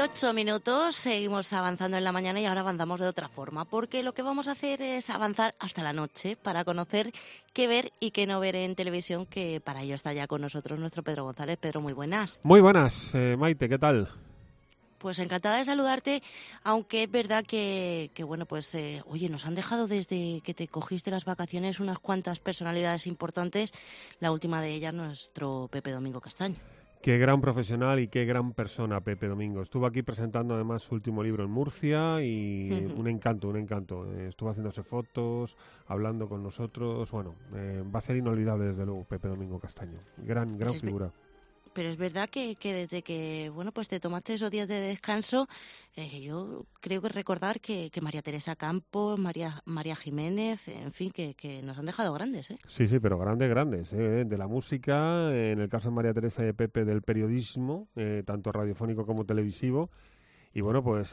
8 minutos, seguimos avanzando en la mañana y ahora avanzamos de otra forma, porque lo que vamos a hacer es avanzar hasta la noche para conocer qué ver y qué no ver en televisión, que para ello está ya con nosotros nuestro Pedro González. Pedro, muy buenas. Muy buenas, Maite, ¿qué tal? Pues encantada de saludarte, aunque es verdad que bueno, pues oye, nos han dejado desde que te cogiste las vacaciones unas cuantas personalidades importantes, la última de ellas nuestro Pepe Domingo Castaño. Qué gran profesional y qué gran persona, Pepe Domingo. Estuvo aquí presentando además su último libro en Murcia y un encanto, un encanto. Estuvo haciéndose fotos, hablando con nosotros. Bueno, va a ser inolvidable desde luego Pepe Domingo Castaño. Gran figura. Pero es verdad que desde que bueno, pues te tomaste esos días de descanso, yo creo que recordar que María Teresa Campos, María Jiménez, en fin, que nos han dejado grandes, ¿eh? Sí, pero grandes, de la música, en el caso de María Teresa y de Pepe del periodismo, tanto radiofónico como televisivo. Y bueno, pues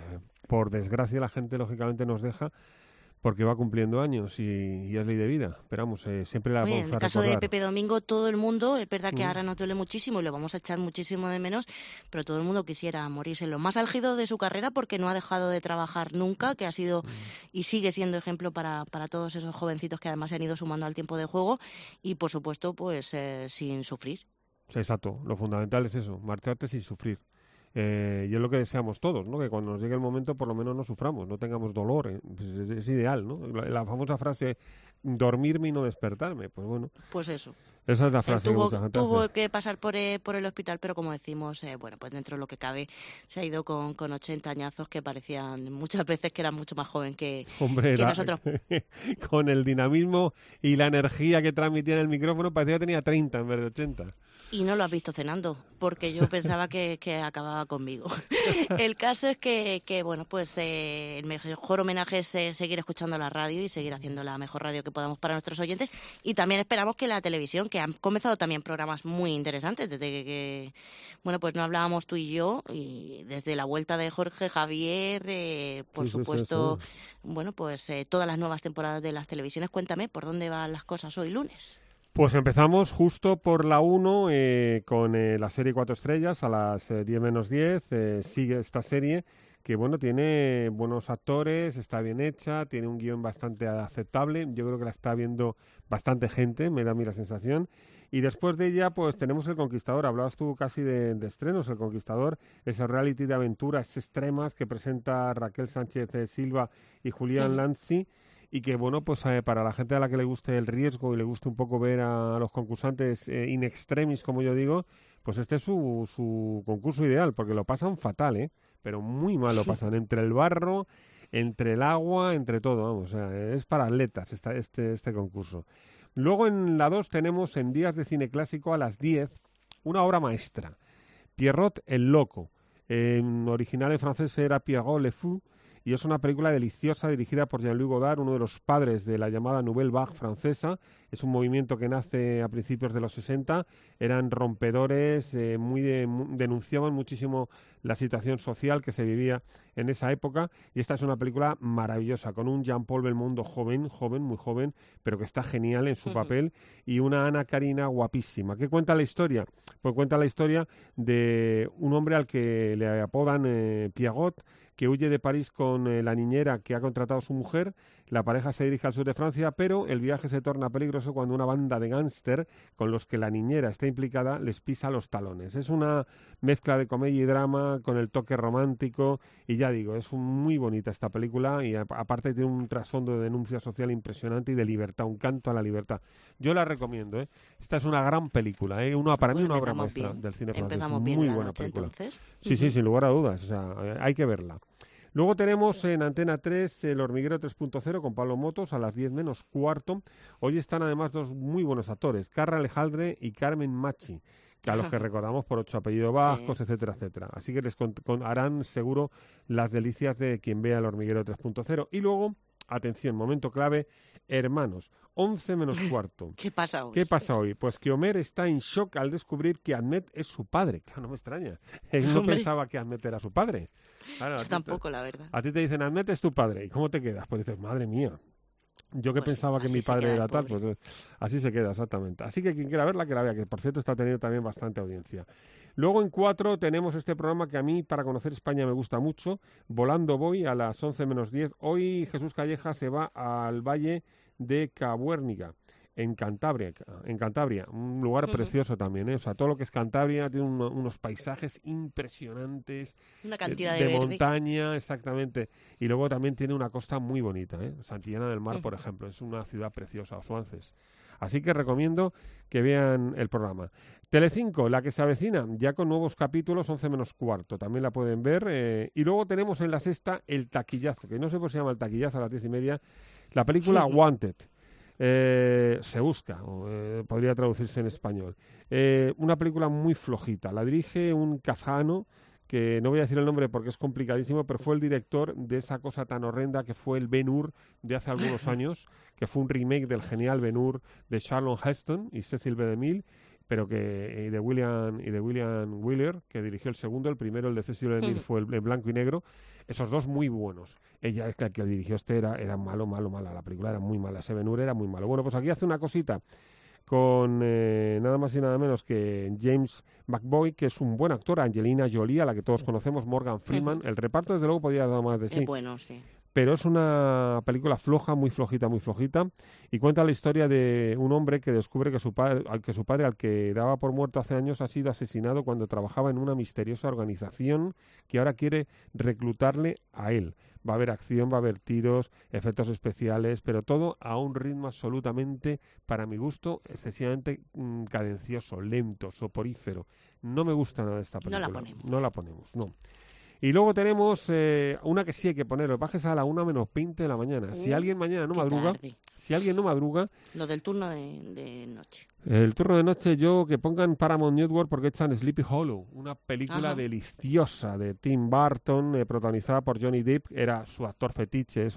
por desgracia la gente lógicamente nos deja, porque va cumpliendo años y es ley de vida. Pero vamos, siempre la vamos a recordar. En el caso de Pepe Domingo, todo el mundo, es verdad que ahora nos duele muchísimo y lo vamos a echar muchísimo de menos, pero todo el mundo quisiera morirse en lo más álgido de su carrera, porque no ha dejado de trabajar nunca, que ha sido y sigue siendo ejemplo para todos esos jovencitos que además se han ido sumando al tiempo de juego y, por supuesto, pues sin sufrir. Exacto, lo fundamental es eso, marcharte sin sufrir. Y es lo que deseamos todos, ¿no? Que cuando nos llegue el momento por lo menos no suframos, no tengamos dolor, pues es ideal, ¿no? La famosa frase, dormirme y no despertarme, pues bueno. Pues eso. Esa es la frase que mucha gente tuvo hace. que pasar por el hospital, pero como decimos, bueno, pues dentro de lo que cabe, se ha ido con 80 añazos que parecían muchas veces que era mucho más joven que nosotros. Con el dinamismo y la energía que transmitía en el micrófono, parecía que tenía 30 en vez de 80. Y no lo has visto cenando, porque yo pensaba que acababa conmigo. El caso es que bueno, pues el mejor homenaje es seguir escuchando la radio y seguir haciendo la mejor radio que podamos para nuestros oyentes. Y también esperamos que la televisión, que han comenzado también programas muy interesantes, desde que bueno, pues no hablábamos tú y yo, y desde la vuelta de Jorge Javier, por supuesto, bueno, pues todas las nuevas temporadas de las televisiones. Cuéntame, ¿por dónde van las cosas hoy lunes? Pues empezamos justo por la 1 con la serie 4 estrellas a las 10 menos 10. Sigue esta serie que, bueno, tiene buenos actores, está bien hecha, tiene un guión bastante aceptable. Yo creo que la está viendo bastante gente, me da a mí la sensación. Y después de ella, pues tenemos El Conquistador. Hablabas tú casi de estrenos. El Conquistador es el reality de aventuras extremas que presenta Raquel Sánchez Silva y Julián Lanzi. Y que, bueno, pues para la gente a la que le guste el riesgo y le guste un poco ver a los concursantes in extremis, como yo digo, pues este es su concurso ideal, porque lo pasan fatal, pero muy mal lo pasan, entre el barro, entre el agua, entre todo, vamos, o sea, es para atletas este concurso. Luego en la 2 tenemos en Días de Cine Clásico a las 10 una obra maestra, Pierrot el Loco. En original en francés era Pierrot le Fou, y es una película deliciosa dirigida por Jean-Luc Godard, uno de los padres de la llamada Nouvelle Vague francesa. Es un movimiento que nace a principios de los 60, eran rompedores, denunciaban muchísimo la situación social que se vivía en esa época, y esta es una película maravillosa, con un Jean-Paul Belmondo joven, muy joven, pero que está genial en su papel, y una Ana Karina guapísima. ¿Qué cuenta la historia? Pues cuenta la historia de un hombre al que le apodan Pierrot, que huye de París con la niñera que ha contratado su mujer. La pareja se dirige al sur de Francia, pero el viaje se torna peligroso cuando una banda de gángster con los que la niñera está implicada les pisa los talones. Es una mezcla de comedia y drama con el toque romántico, y ya digo, es muy bonita esta película, y aparte tiene un trasfondo de denuncia social impresionante y de libertad, un canto a la libertad. Yo la recomiendo, Esta es una gran película, para mí una obra maestra del cine francés. Empezamos bien muy la buena noche, película. entonces. Sí, sin lugar a dudas, o sea, hay que verla. Luego tenemos en Antena 3 El Hormiguero 3.0 con Pablo Motos a las 10 menos cuarto. Hoy están además dos muy buenos actores, Carra Alejandre y Carmen Machi, a los que recordamos por 8 apellidos vascos, etcétera, etcétera. Así que les harán seguro las delicias de quien vea El Hormiguero 3.0. Y luego, atención, momento clave, Hermanos, 11 menos cuarto. ¿Qué pasa hoy? ¿Qué pasa hoy? Pues que Homer está en shock al descubrir que Ahmed es su padre. Claro, no me extraña. Él no pensaba que Ahmed era su padre. Claro, yo tampoco, la verdad. A ti te dicen, Ahmed es tu padre. ¿Y cómo te quedas? Pues dices, madre mía. Yo que pensaba que mi padre era tal, pues así se queda, exactamente. Así que quien quiera verla, que la vea, que por cierto está teniendo también bastante audiencia. Luego en 4 tenemos este programa que a mí, para conocer España, me gusta mucho. Volando voy a las 11 menos 10. Hoy Jesús Calleja se va al Valle de Cabuérniga, en Cantabria, un lugar precioso también, ¿eh? O sea, todo lo que es Cantabria tiene unos paisajes impresionantes, una cantidad de verde. montaña, exactamente, y luego también tiene una costa muy bonita, ¿eh? Santillana del Mar, por ejemplo, es una ciudad preciosa, Osuances. Así que recomiendo que vean el programa. Telecinco, la que se avecina, ya con nuevos capítulos, 11 menos cuarto, también la pueden ver. Y luego tenemos en la sexta El Taquillazo, que no sé por qué se llama El Taquillazo a las 10:30, la película Wanted. Se busca, podría traducirse en español. Una película muy flojita, la dirige un kazano, que no voy a decir el nombre porque es complicadísimo, pero fue el director de esa cosa tan horrenda que fue el Ben-Hur de hace algunos años, que fue un remake del genial Ben-Hur de Charlton Heston y Cecil B. DeMille, pero que de William Wyler, que dirigió el segundo. El primero, el de Cecil B. DeMille, fue el blanco y negro. Esos dos muy buenos. Ella, el que dirigió era malo. La película era muy mala. Ese Ben-Hur era muy malo. Bueno, pues aquí hace una cosita con nada más y nada menos que James McAvoy, que es un buen actor, Angelina Jolie, a la que todos conocemos, Morgan Freeman. El reparto, desde luego, podía dar más de sí. Es bueno, sí. Pero es una película floja, muy flojita, y cuenta la historia de un hombre que descubre que su padre, al que daba por muerto hace años, ha sido asesinado cuando trabajaba en una misteriosa organización que ahora quiere reclutarle a él. Va a haber acción, va a haber tiros, efectos especiales, pero todo a un ritmo absolutamente, para mi gusto, excesivamente cadencioso, lento, soporífero. No me gusta nada de esta película. No la ponemos. Y luego tenemos una que sí hay que poner, lo que pasa es a la 1 menos 20 de la mañana. Si alguien mañana no madruga... Lo del turno de noche. El turno de noche, que pongan Paramount Network porque echan Sleepy Hollow, una película deliciosa de Tim Burton, protagonizada por Johnny Depp, era su actor fetiche,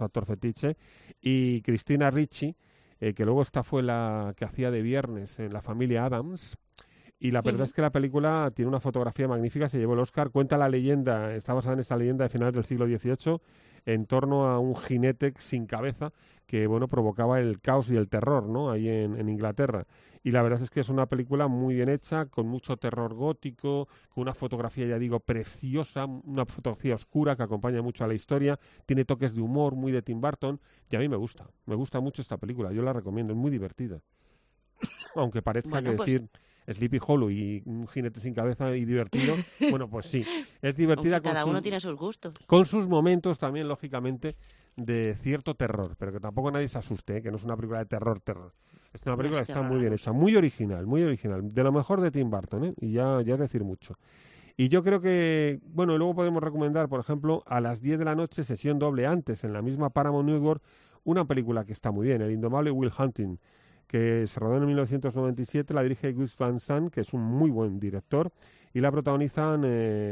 y Christina Ricci, que luego esta fue la que hacía de Viernes en La Familia Addams. Y la verdad es que la película tiene una fotografía magnífica, se llevó el Oscar, cuenta la leyenda, está basada en esa leyenda de finales del siglo XVIII, en torno a un jinete sin cabeza que, provocaba el caos y el terror, ¿no?, ahí en Inglaterra. Y la verdad es que es una película muy bien hecha, con mucho terror gótico, con una fotografía, ya digo, preciosa, una fotografía oscura que acompaña mucho a la historia, tiene toques de humor muy de Tim Burton, y a mí me gusta mucho esta película, yo la recomiendo, es muy divertida. Aunque parezca decir Sleepy Hollow y un jinete sin cabeza y divertido, pues sí, es divertida. Cada uno tiene sus gustos. Con sus momentos también, lógicamente, de cierto terror, pero que tampoco nadie se asuste, que no es una película de terror. Es una película que está muy bien hecha, muy original, de lo mejor de Tim Burton, y ya es decir mucho. Y yo creo que, luego podemos recomendar, por ejemplo, a las 10 de la noche, sesión doble antes, en la misma Paramount Network, una película que está muy bien, El indomable Will Hunting, que se rodó en 1997, la dirige Gus Van Sant, que es un muy buen director, y la protagonizan,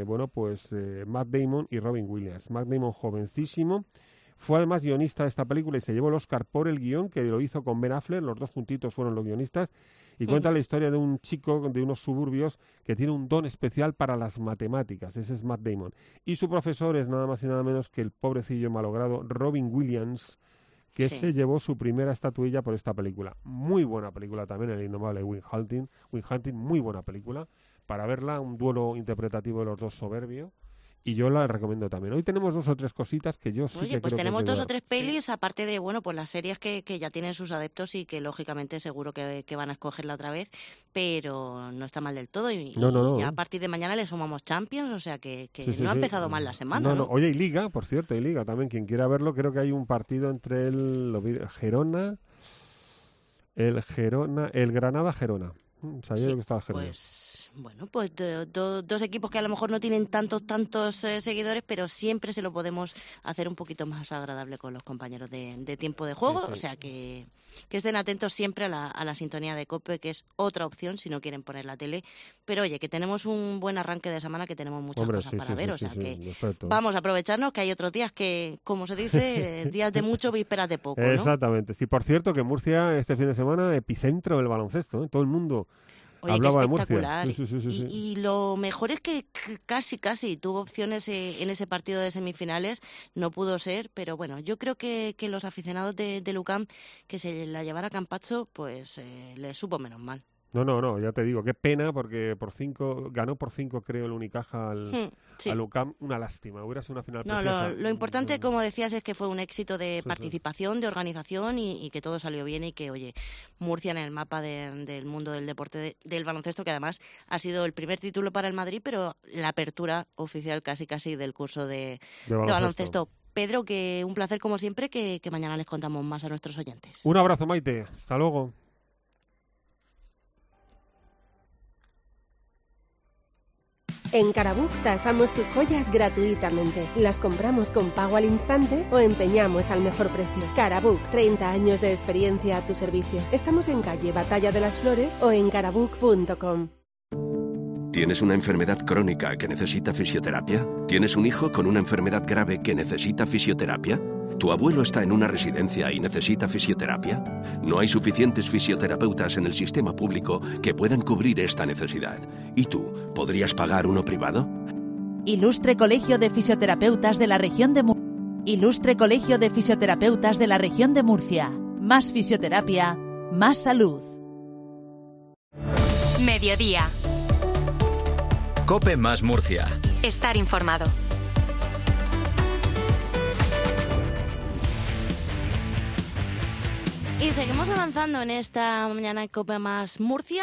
Matt Damon y Robin Williams. Matt Damon, jovencísimo, fue además guionista de esta película y se llevó el Oscar por el guión, que lo hizo con Ben Affleck, los dos juntitos fueron los guionistas, y cuenta la historia de un chico de unos suburbios que tiene un don especial para las matemáticas, ese es Matt Damon, y su profesor es nada más y nada menos que el pobrecillo malogrado Robin Williams, que se llevó su primera estatuilla por esta película. Muy buena película también, El indomable Will Hunting, muy buena película, para verla, un duelo interpretativo de los dos soberbio, y yo la recomiendo también. Hoy tenemos 2 o 3 cositas que yo sí que pues creo tenemos que 2 o 3 pelis, aparte de, las series que ya tienen sus adeptos y que lógicamente seguro que van a escogerla otra vez, pero no está mal del todo. Y ya a partir de mañana le sumamos Champions, o sea que no ha empezado mal la semana. No. Oye, y Liga, por cierto, también, quien quiera verlo, creo que hay un partido entre el Granada-Gerona. Sabía que estaba Gerona. Pues dos equipos que a lo mejor no tienen tantos seguidores, pero siempre se lo podemos hacer un poquito más agradable con los compañeros de tiempo de juego, o sea que estén atentos siempre a la sintonía de COPE, que es otra opción si no quieren poner la tele, pero oye, que tenemos un buen arranque de semana, que tenemos muchas cosas para ver, o sea que vamos a aprovecharnos, que hay otros días que, como se dice, días de mucho, vísperas de poco, ¿no? Exactamente, sí, por cierto que Murcia este fin de semana, epicentro del baloncesto, todo el mundo Oye, hablaba qué de Murcia. espectacular. Sí. Y lo mejor es que casi tuvo opciones en ese partido de semifinales, no pudo ser, pero bueno, yo creo que los aficionados de UCAM, que se la llevara Campazzo, pues les supo menos mal. No, ya te digo, qué pena, porque ganó por 5, creo, el Unicaja al UCAM. Una lástima, hubiera sido una final preciosa. Lo importante, como decías, es que fue un éxito de participación, de organización y que todo salió bien y que, oye, Murcia en el mapa del mundo del deporte, del baloncesto, que además ha sido el primer título para el Madrid, pero la apertura oficial casi del curso de baloncesto. Pedro, que un placer como siempre, que mañana les contamos más a nuestros oyentes. Un abrazo, Maite. Hasta luego. En Carabook tasamos tus joyas gratuitamente. Las compramos con pago al instante o empeñamos al mejor precio. Carabook, 30 años de experiencia a tu servicio. Estamos en calle Batalla de las Flores o en carabook.com. ¿Tienes una enfermedad crónica que necesita fisioterapia? ¿Tienes un hijo con una enfermedad grave que necesita fisioterapia? ¿Tu abuelo está en una residencia y necesita fisioterapia? No hay suficientes fisioterapeutas en el sistema público que puedan cubrir esta necesidad. ¿Y tú, podrías pagar uno privado? Ilustre Colegio de Fisioterapeutas de la Región de Murcia. Ilustre Colegio de Fisioterapeutas de la Región de Murcia. Más fisioterapia, más salud. Mediodía. COPE más Murcia. Estar informado. Y seguimos avanzando en esta mañana en COPE más Murcia,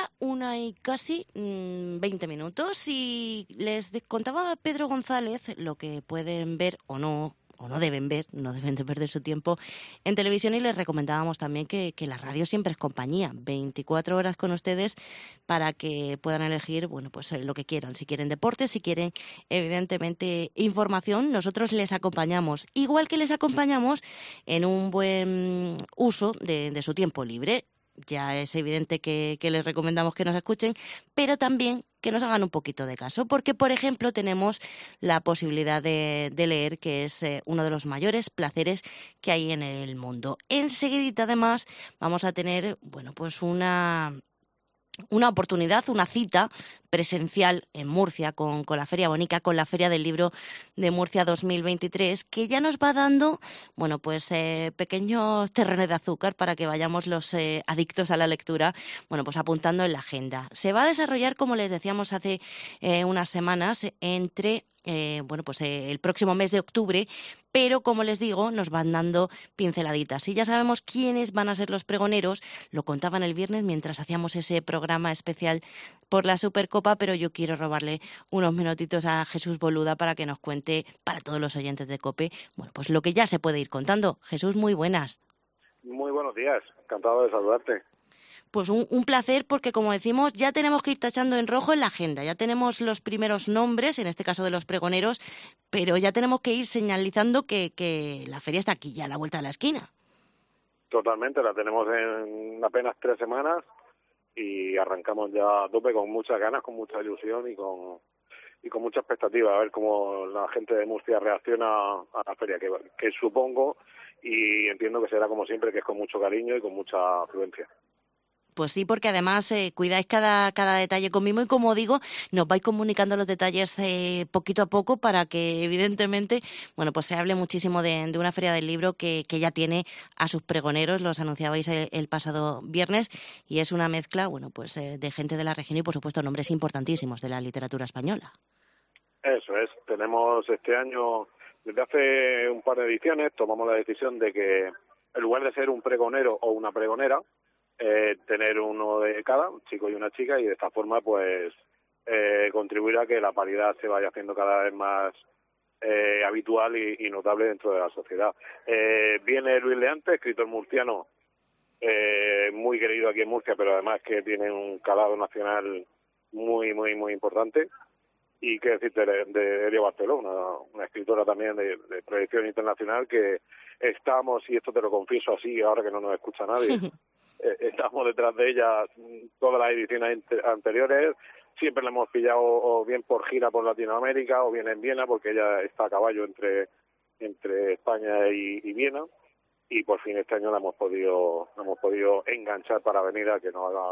1:20. Y les contaba a Pedro González lo que pueden ver o no deben ver, no deben de perder su tiempo en televisión, y les recomendábamos también que la radio siempre es compañía, 24 horas con ustedes para que puedan elegir, bueno, pues lo que quieran. Si quieren deportes, si quieren evidentemente información, nosotros les acompañamos, igual que les acompañamos en un buen uso de su tiempo libre. Ya es evidente que les recomendamos que nos escuchen, pero también que nos hagan un poquito de caso, porque, por ejemplo, tenemos la posibilidad de leer, que es uno de los mayores placeres que hay en el mundo. Enseguidita, además, vamos a tener, bueno, pues una oportunidad, una cita presencial en Murcia con la Feria Bonica, con la Feria del Libro de Murcia 2023, que ya nos va dando, bueno, pues pequeños terrenos de azúcar para que vayamos los adictos a la lectura, bueno, pues apuntando en la agenda. Se va a desarrollar, como les decíamos hace unas semanas, entre el próximo mes de octubre, pero como les digo, nos van dando pinceladitas. Y ya sabemos quiénes van a ser los pregoneros, lo contaban el viernes mientras hacíamos ese programa especial por la Supercopa, pero yo quiero robarle unos minutitos a Jesús Boluda para que nos cuente, para todos los oyentes de COPE, bueno, pues lo que ya se puede ir contando. Jesús, muy buenas. Muy buenos días, encantado de saludarte. Pues un placer, porque como decimos, ya tenemos que ir tachando en rojo en la agenda, ya tenemos los primeros nombres, en este caso de los pregoneros, pero ya tenemos que ir señalizando que la feria está aquí, ya a la vuelta de la esquina. Totalmente, la tenemos en apenas 3 semanas y arrancamos ya a tope con muchas ganas, con mucha ilusión y con mucha expectativa, a ver cómo la gente de Murcia reacciona a la feria, que supongo y entiendo que será como siempre, que es con mucho cariño y con mucha afluencia. Pues sí, porque además cuidáis cada detalle con mimo y, como digo, nos vais comunicando los detalles poquito a poco para que, evidentemente, bueno, pues se hable muchísimo de una feria del libro que ya tiene a sus pregoneros, los anunciabais el pasado viernes, y es una mezcla, bueno, pues de gente de la región y, por supuesto, nombres importantísimos de la literatura española. Eso es, tenemos este año, desde hace un par de ediciones, tomamos la decisión de que, en lugar de ser un pregonero o una pregonera, tener uno de cada, un chico y una chica, y de esta forma pues contribuir a que la paridad se vaya haciendo cada vez más habitual y notable dentro de la sociedad. Viene Luis Leante, escritor murciano, muy querido aquí en Murcia, pero además que tiene un calado nacional muy importante. Y qué decirte de Elia Barceló, una escritora también de proyección internacional, que estamos, y esto te lo confieso así ahora que no nos escucha nadie, estamos detrás de ella todas las ediciones anteriores. Siempre la hemos pillado o bien por gira por Latinoamérica o bien en Viena, porque ella está a caballo entre España y Viena, y por fin este año la hemos podido enganchar para venir a que nos haga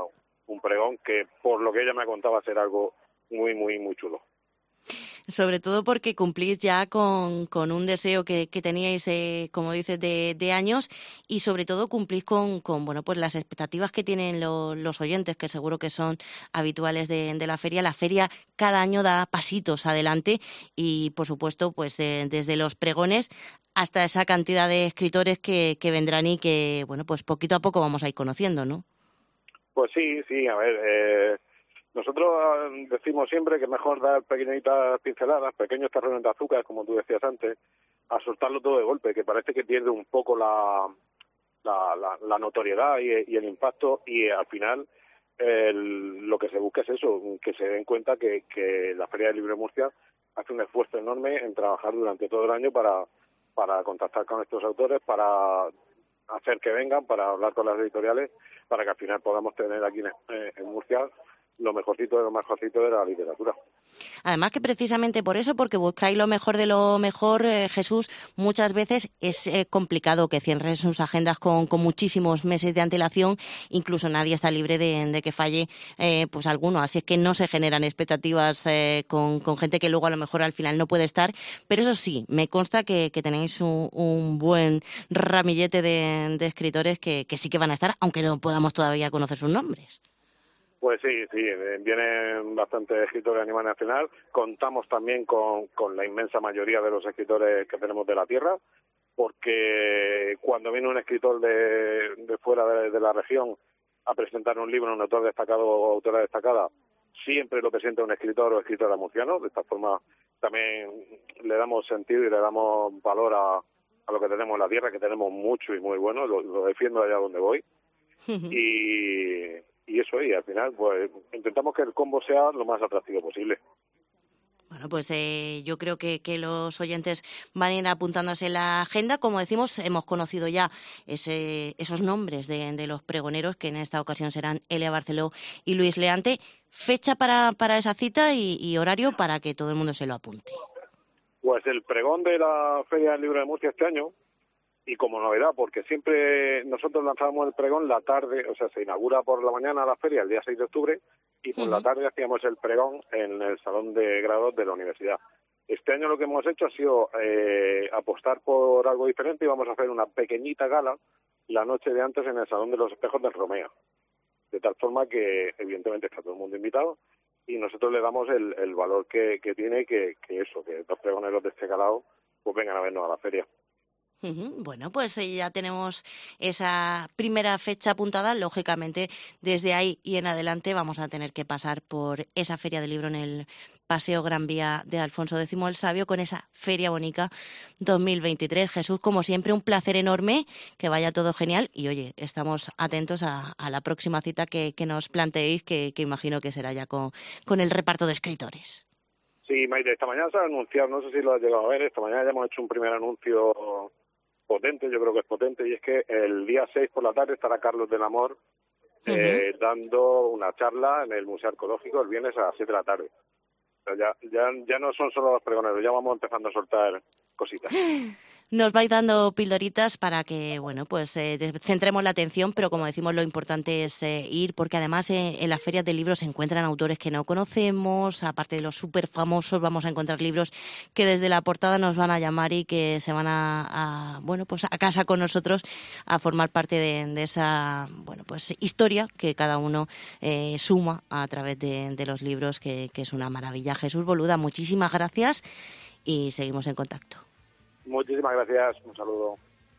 un pregón que, por lo que ella me contaba, será algo muy, muy, muy chulo. Sobre todo porque cumplís ya con un deseo que teníais, como dices, de años, y sobre todo cumplís con bueno, pues las expectativas que tienen los oyentes, que seguro que son habituales de la feria. La feria cada año da pasitos adelante y, por supuesto, pues desde los pregones hasta esa cantidad de escritores que vendrán y que, bueno, pues poquito a poco vamos a ir conociendo, ¿no? Pues sí, a ver, nosotros decimos siempre que es mejor dar pequeñitas pinceladas, pequeños terrenos de azúcar, como tú decías antes, a soltarlo todo de golpe, que parece que pierde un poco la notoriedad y el impacto, y al final lo que se busca es eso, que se den cuenta que la Feria del Libro de Murcia hace un esfuerzo enorme en trabajar durante todo el año para contactar con estos autores, para hacer que vengan, para hablar con las editoriales, para que al final podamos tener aquí en Murcia lo mejorcito de lo mejorcito de la literatura. Además que precisamente por eso, porque buscáis lo mejor de lo mejor, Jesús, muchas veces es complicado que cierren sus agendas con muchísimos meses de antelación. Incluso nadie está libre de que falle pues alguno. Así es que no se generan expectativas con gente que luego a lo mejor al final no puede estar. Pero eso sí, me consta que tenéis un buen ramillete de escritores que sí que van a estar, aunque no podamos todavía conocer sus nombres. Pues sí, vienen bastantes escritores a nivel nacional. Contamos también con la inmensa mayoría de los escritores que tenemos de la tierra, porque cuando viene un escritor de fuera de la región a presentar un libro, un autor destacado o autora destacada, siempre lo presenta un escritor o escritora murciano. De esta forma también le damos sentido y le damos valor a lo que tenemos en la tierra, que tenemos mucho y muy bueno, lo defiendo allá donde voy. Y eso, y al final pues intentamos que el combo sea lo más atractivo posible. Bueno, pues yo creo que los oyentes van a ir apuntándose en la agenda. Como decimos, hemos conocido ya esos nombres de los pregoneros, que en esta ocasión serán Elia Barceló y Luis Leante. Fecha para esa cita y horario para que todo el mundo se lo apunte. Pues el pregón de la Feria del Libro de Murcia este año, y como novedad, porque siempre nosotros lanzábamos el pregón la tarde, o sea, se inaugura por la mañana la feria el día 6 de octubre, y por la tarde hacíamos el pregón en el salón de grados de la universidad. Este año lo que hemos hecho ha sido apostar por algo diferente, y vamos a hacer una pequeñita gala la noche de antes en el Salón de los Espejos del Romea, de tal forma que evidentemente está todo el mundo invitado, y nosotros le damos el valor que tiene, que dos pregoneros de este calado pues vengan a vernos a la feria. Bueno, pues ya tenemos esa primera fecha apuntada. Lógicamente, desde ahí y en adelante vamos a tener que pasar por esa Feria del Libro en el Paseo Gran Vía de Alfonso X el Sabio, con esa Feria Bonica 2023. Jesús, como siempre, un placer enorme, que vaya todo genial. Y oye, estamos atentos a la próxima cita que nos planteéis, que imagino que será ya con el reparto de escritores. Sí, Maite, esta mañana se ha anunciado, no sé si lo has llegado a ver, esta mañana ya hemos hecho un primer anuncio potente, yo creo que es potente, y es que el día 6 por la tarde estará Carlos del Amor dando una charla en el Museo Arqueológico el viernes a las 7 de la tarde. O sea, ya no son solo los pregoneros, ya vamos empezando a soltar cositas. Nos vais dando pildoritas para que, bueno, pues centremos la atención, pero como decimos, lo importante es ir, porque además en las ferias de libros se encuentran autores que no conocemos. Aparte de los súper famosos, vamos a encontrar libros que desde la portada nos van a llamar y que se van bueno, pues a casa con nosotros a formar parte de esa, bueno, pues historia que cada uno suma a través de los libros, que es una maravilla. Jesús Boluda, muchísimas gracias y seguimos en contacto. Muchísimas gracias, un saludo.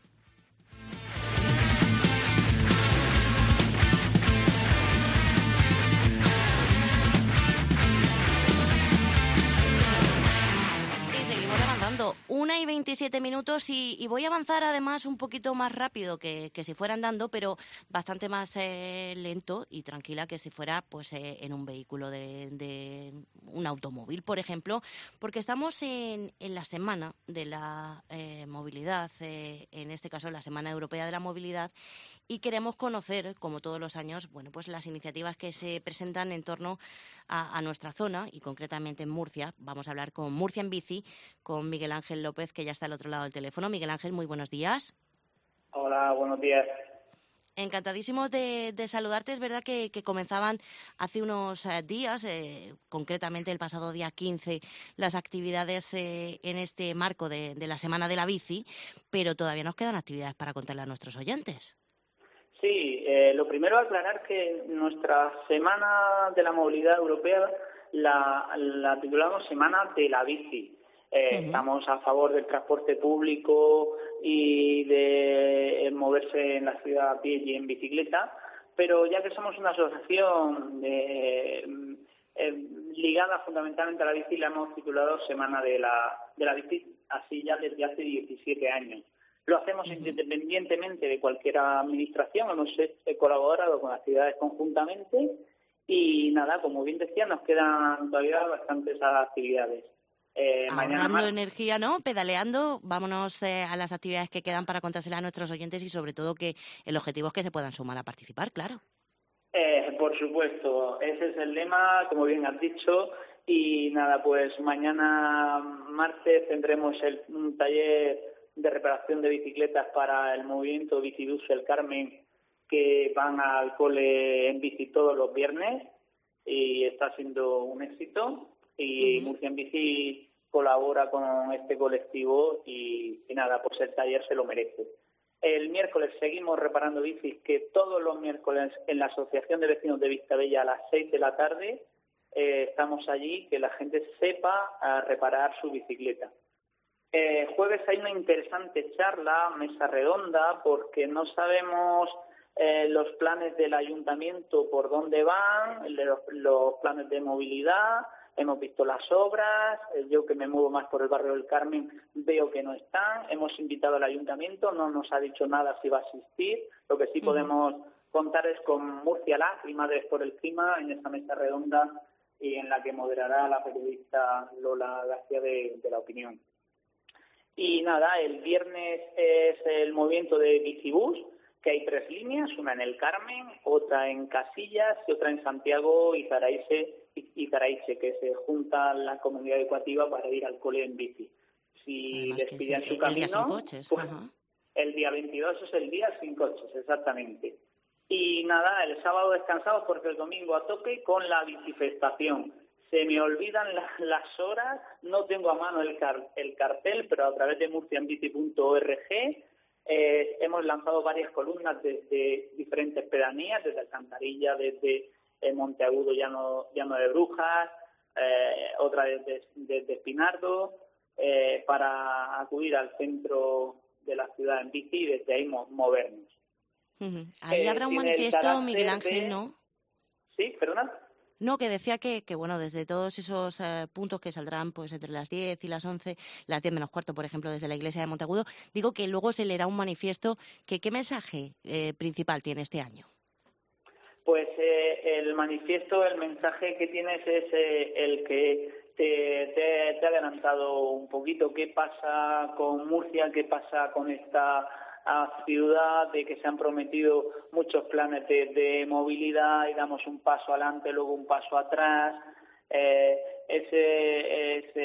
Y seguimos avanzando. 1:27 y voy a avanzar además un poquito más rápido que si fuera andando, pero bastante más lento y tranquila que si fuera pues en un vehículo de un automóvil, por ejemplo, porque estamos en la semana de la movilidad, en este caso la Semana Europea de la Movilidad, y queremos conocer, como todos los años, bueno, pues las iniciativas que se presentan en torno a nuestra zona y concretamente en Murcia. Vamos a hablar con Murcia en Bici, con Miguel Ángel López, que ya está al otro lado del teléfono. Miguel Ángel, muy buenos días. Hola, buenos días. Encantadísimos de saludarte. Es verdad que comenzaban hace unos días, concretamente el pasado día 15, las actividades en este marco de la Semana de la Bici, pero todavía nos quedan actividades para contarle a nuestros oyentes. Sí, lo primero aclarar que nuestra Semana de la Movilidad Europea la titulamos Semana de la Bici. Estamos a favor del transporte público y de moverse en la ciudad a pie y en bicicleta, pero ya que somos una asociación ligada fundamentalmente a la bici, la hemos titulado Semana de la Bici, así ya desde hace 17 años. Lo hacemos independientemente de cualquier administración, hemos colaborado con actividades conjuntamente y nada, como bien decía, nos quedan todavía bastantes actividades. Ahorrando energía, ¿no? Pedaleando, vámonos a las actividades que quedan para contárselas a nuestros oyentes y sobre todo que el objetivo es que se puedan sumar a participar, claro. Por supuesto, ese es el lema, como bien has dicho, y nada, pues mañana martes tendremos un taller de reparación de bicicletas para el movimiento Bicibus El Carmen, que van al cole en bici todos los viernes y está siendo un éxito. Y Murcia en Bici colabora con este colectivo y nada, pues el taller se lo merece. El miércoles seguimos reparando bicis, que todos los miércoles en la Asociación de Vecinos de Vistabella a las 6 de la tarde estamos allí, que la gente sepa reparar su bicicleta. Jueves hay una interesante charla, mesa redonda, porque no sabemos los planes del ayuntamiento por dónde van, los planes de movilidad. Hemos visto las obras, yo que me muevo más por el barrio del Carmen veo que no están. Hemos invitado al ayuntamiento, no nos ha dicho nada si va a asistir. Lo que sí podemos contar es con Murcia LAC y Madres por el Clima en esta mesa redonda y en la que moderará la periodista Lola García de La Opinión. Y nada, el viernes es el movimiento de Bicibus, que hay 3 líneas, una en el Carmen, otra en Casillas y otra en Santiago y Zaraiche, que se junta la comunidad educativa para ir al cole en bici. Si les piden su camino, el día sin coches. Pues, el día 22 es el día sin coches, exactamente. Y nada, el sábado descansamos porque el domingo a tope con la bicifestación. Se me olvidan las horas, no tengo a mano el cartel, pero a través de murcianbici.org hemos lanzado varias columnas desde diferentes pedanías, desde Alcantarilla, desde Monteagudo, Llano de Brujas, otra desde Espinardo, para acudir al centro de la ciudad en bici y desde ahí movernos. Ahí habrá un manifiesto, Miguel Ángel, ¿no? Sí, perdona. No, que decía que bueno, desde todos esos puntos que saldrán pues entre las 10 y las 11, las 10 menos cuarto, por ejemplo, desde la iglesia de Monteagudo, digo que luego se leerá un manifiesto. ¿Qué mensaje principal tiene este año? Pues el manifiesto, el mensaje que tienes es el que te he adelantado un poquito. ¿Qué pasa con Murcia? ¿Qué pasa con esta ciudad? De que se han prometido muchos planes de movilidad y damos un paso adelante, luego un paso atrás. Ese es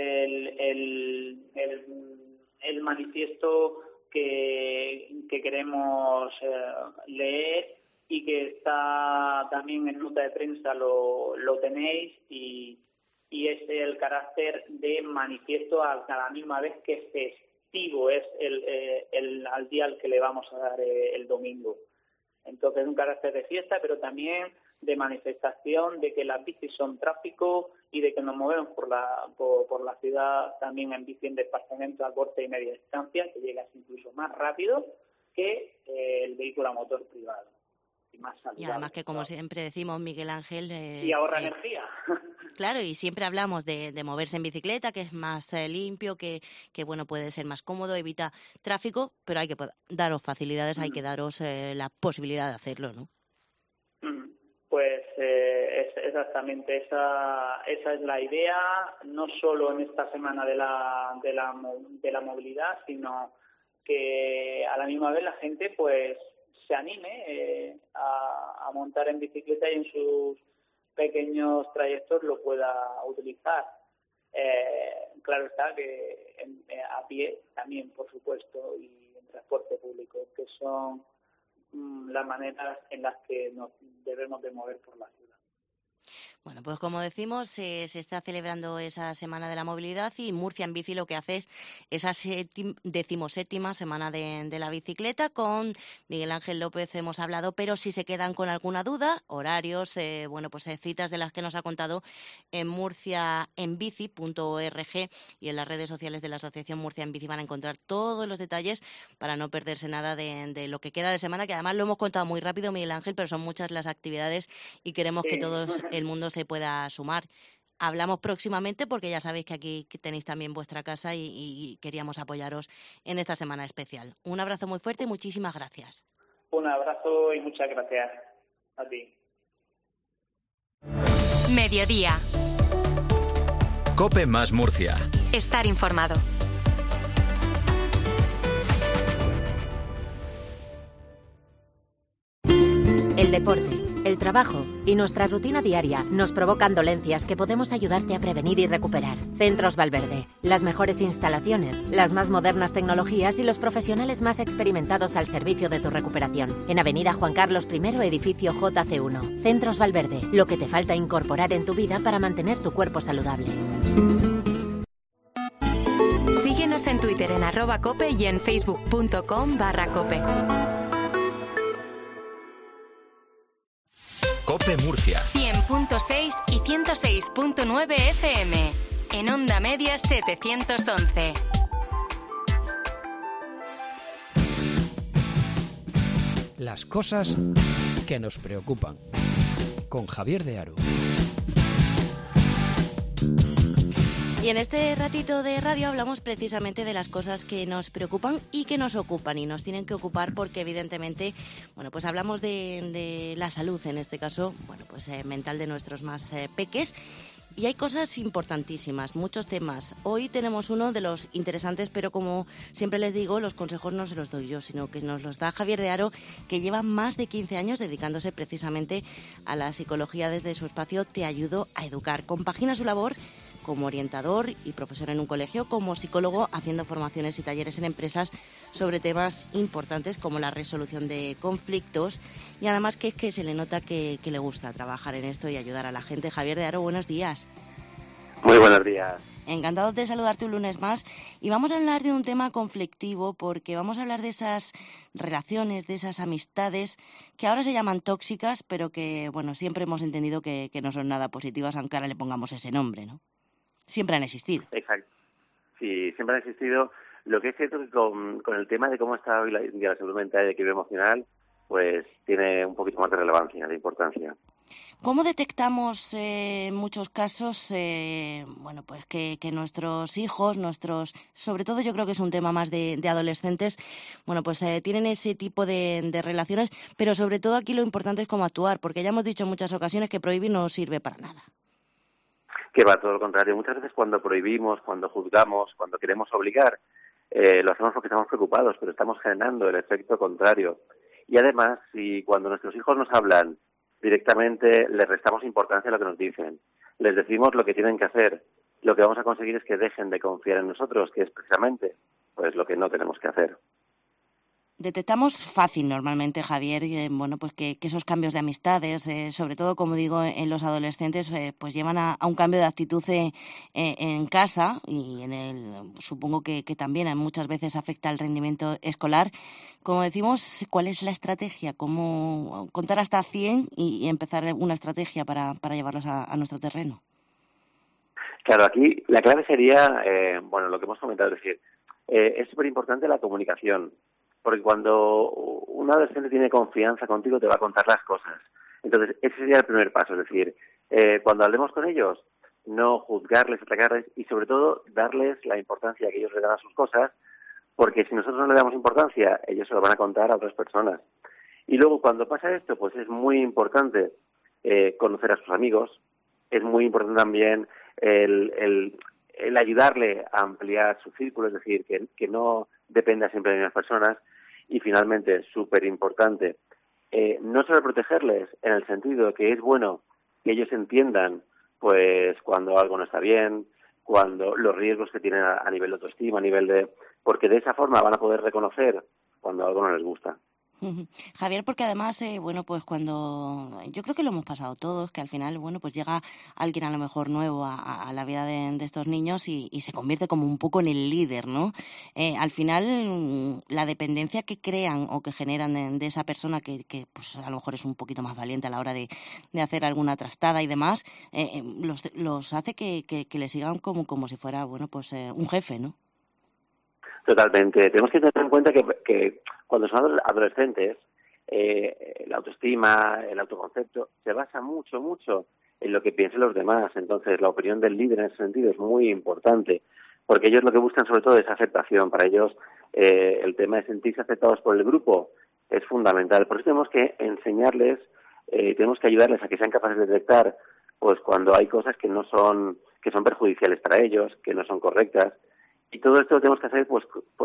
el manifiesto que queremos leer y que está también en nota de prensa, lo tenéis, y es el carácter de manifiesto a la misma vez que festivo es al día al que le vamos a dar el domingo. Entonces, un carácter de fiesta, pero también de manifestación de que las bicis son tráfico y de que nos movemos por la ciudad también en bici en desplazamiento a corta y media distancia, que llegas incluso más rápido que el vehículo a motor privado. Y además que, como siempre decimos, Miguel Ángel... y ahorra energía. Claro, y siempre hablamos de moverse en bicicleta, que es más limpio, que bueno, puede ser más cómodo, evita tráfico, pero hay que daros facilidades, hay que daros la posibilidad de hacerlo, ¿no? Pues exactamente, esa es la idea, no solo en esta semana de la movilidad, sino que a la misma vez la gente pues se anime a montar en bicicleta y en sus pequeños trayectos lo pueda utilizar. Claro está que a pie también, por supuesto, y en transporte público, que son las maneras en las que nos debemos de mover por la ciudad. Bueno, pues como decimos, se está celebrando esa Semana de la Movilidad y Murcia en Bici lo que hace es esa 17ª Semana de la Bicicleta. Con Miguel Ángel López hemos hablado, pero si se quedan con alguna duda, horarios, citas de las que nos ha contado en murciaenbici.org y en las redes sociales de la Asociación Murcia en Bici van a encontrar todos los detalles para no perderse nada de lo que queda de semana, que además lo hemos contado muy rápido, Miguel Ángel, pero son muchas las actividades y queremos que todo el mundo se pueda sumar. Hablamos próximamente porque ya sabéis que aquí tenéis también vuestra casa y queríamos apoyaros en esta semana especial. Un abrazo muy fuerte y muchísimas gracias. Un abrazo y muchas gracias a ti. Mediodía. COPE más Murcia. Estar informado. El deporte, el trabajo y nuestra rutina diaria nos provocan dolencias que podemos ayudarte a prevenir y recuperar. Centros Valverde, las mejores instalaciones, las más modernas tecnologías y los profesionales más experimentados al servicio de tu recuperación. En Avenida Juan Carlos I, edificio JC1. Centros Valverde, lo que te falta incorporar en tu vida para mantener tu cuerpo saludable. Síguenos en Twitter en @cope y en facebook.com/cope. COPE Murcia 100.6 y 106.9 FM. En Onda Media 711. Las cosas que nos preocupan. Con Javier de Aro. Y en este ratito de radio hablamos precisamente de las cosas que nos preocupan y que nos ocupan y nos tienen que ocupar porque evidentemente, bueno, pues hablamos de la salud en este caso, bueno, pues mental de nuestros más peques. Y hay cosas importantísimas, muchos temas. Hoy tenemos uno de los interesantes, pero como siempre les digo, los consejos no se los doy yo, sino que nos los da Javier de Aro, que lleva más de 15 años dedicándose precisamente a la psicología desde su espacio Te Ayudo a Educar. Compagina su labor como orientador y profesor en un colegio, como psicólogo, haciendo formaciones y talleres en empresas sobre temas importantes como la resolución de conflictos, y además que se le nota que le gusta trabajar en esto y ayudar a la gente. Javier de Aro, buenos días. Muy buenos días. Encantado de saludarte un lunes más y vamos a hablar de un tema conflictivo porque vamos a hablar de esas relaciones, de esas amistades que ahora se llaman tóxicas, pero que, bueno, siempre hemos entendido que no son nada positivas, aunque ahora le pongamos ese nombre, ¿no? Siempre han existido. Exacto. Sí, siempre han existido. Lo que es cierto es que con el tema de cómo está hoy la salud mental y el equilibrio emocional, pues tiene un poquito más de relevancia, de importancia. ¿Cómo detectamos en muchos casos, bueno, pues que nuestros hijos, sobre todo yo creo que es un tema más de adolescentes, bueno, pues tienen ese tipo de relaciones, pero sobre todo aquí lo importante es cómo actuar, porque ya hemos dicho en muchas ocasiones que prohibir no sirve para nada. Que va todo lo contrario. Muchas veces cuando prohibimos, cuando juzgamos, cuando queremos obligar, lo hacemos porque estamos preocupados, pero estamos generando el efecto contrario. Y además, si cuando nuestros hijos nos hablan directamente, les restamos importancia a lo que nos dicen, les decimos lo que tienen que hacer, lo que vamos a conseguir es que dejen de confiar en nosotros, que es precisamente pues lo que no tenemos que hacer. Detectamos fácil normalmente, Javier, bueno, pues que esos cambios de amistades, sobre todo, como digo, en los adolescentes, pues llevan a un cambio de actitud en casa y supongo que también muchas veces afecta al rendimiento escolar. Como decimos, ¿cuál es la estrategia? ¿Cómo contar hasta 100 y empezar una estrategia para llevarlos a nuestro terreno? Claro, aquí la clave sería, bueno, lo que hemos comentado, es decir, es súper importante la comunicación. Porque cuando un adolescente tiene confianza contigo, te va a contar las cosas. Entonces, ese sería el primer paso. Es decir, cuando hablemos con ellos, no juzgarles, atacarles y, sobre todo, darles la importancia que ellos le dan a sus cosas, porque si nosotros no le damos importancia, ellos se lo van a contar a otras personas. Y luego, cuando pasa esto, pues es muy importante conocer a sus amigos. Es muy importante también el ayudarle a ampliar su círculo, es decir, que no dependa siempre de las personas. Y finalmente, súper importante, no solo protegerles en el sentido de que es bueno que ellos entiendan pues cuando algo no está bien, cuando los riesgos que tienen a nivel de autoestima, a nivel de... porque de esa forma van a poder reconocer cuando algo no les gusta. Javier, porque además, bueno, pues cuando yo creo que lo hemos pasado todos, que al final, bueno, pues llega alguien a lo mejor nuevo a la vida de estos niños y se convierte como un poco en el líder, ¿no? Al final, la dependencia que crean o que generan de esa persona que pues a lo mejor es un poquito más valiente a la hora de hacer alguna trastada y demás, los hace que le sigan como si fuera, bueno, pues un jefe, ¿no? Totalmente. Tenemos que tener en cuenta que cuando son adolescentes, la autoestima, el autoconcepto, se basa mucho en lo que piensen los demás. Entonces, la opinión del líder en ese sentido es muy importante, porque ellos lo que buscan sobre todo es aceptación. Para ellos, el tema de sentirse aceptados por el grupo es fundamental. Por eso tenemos que enseñarles, tenemos que ayudarles a que sean capaces de detectar pues cuando hay cosas que son perjudiciales para ellos, que no son correctas. Y todo esto lo tenemos que hacer pues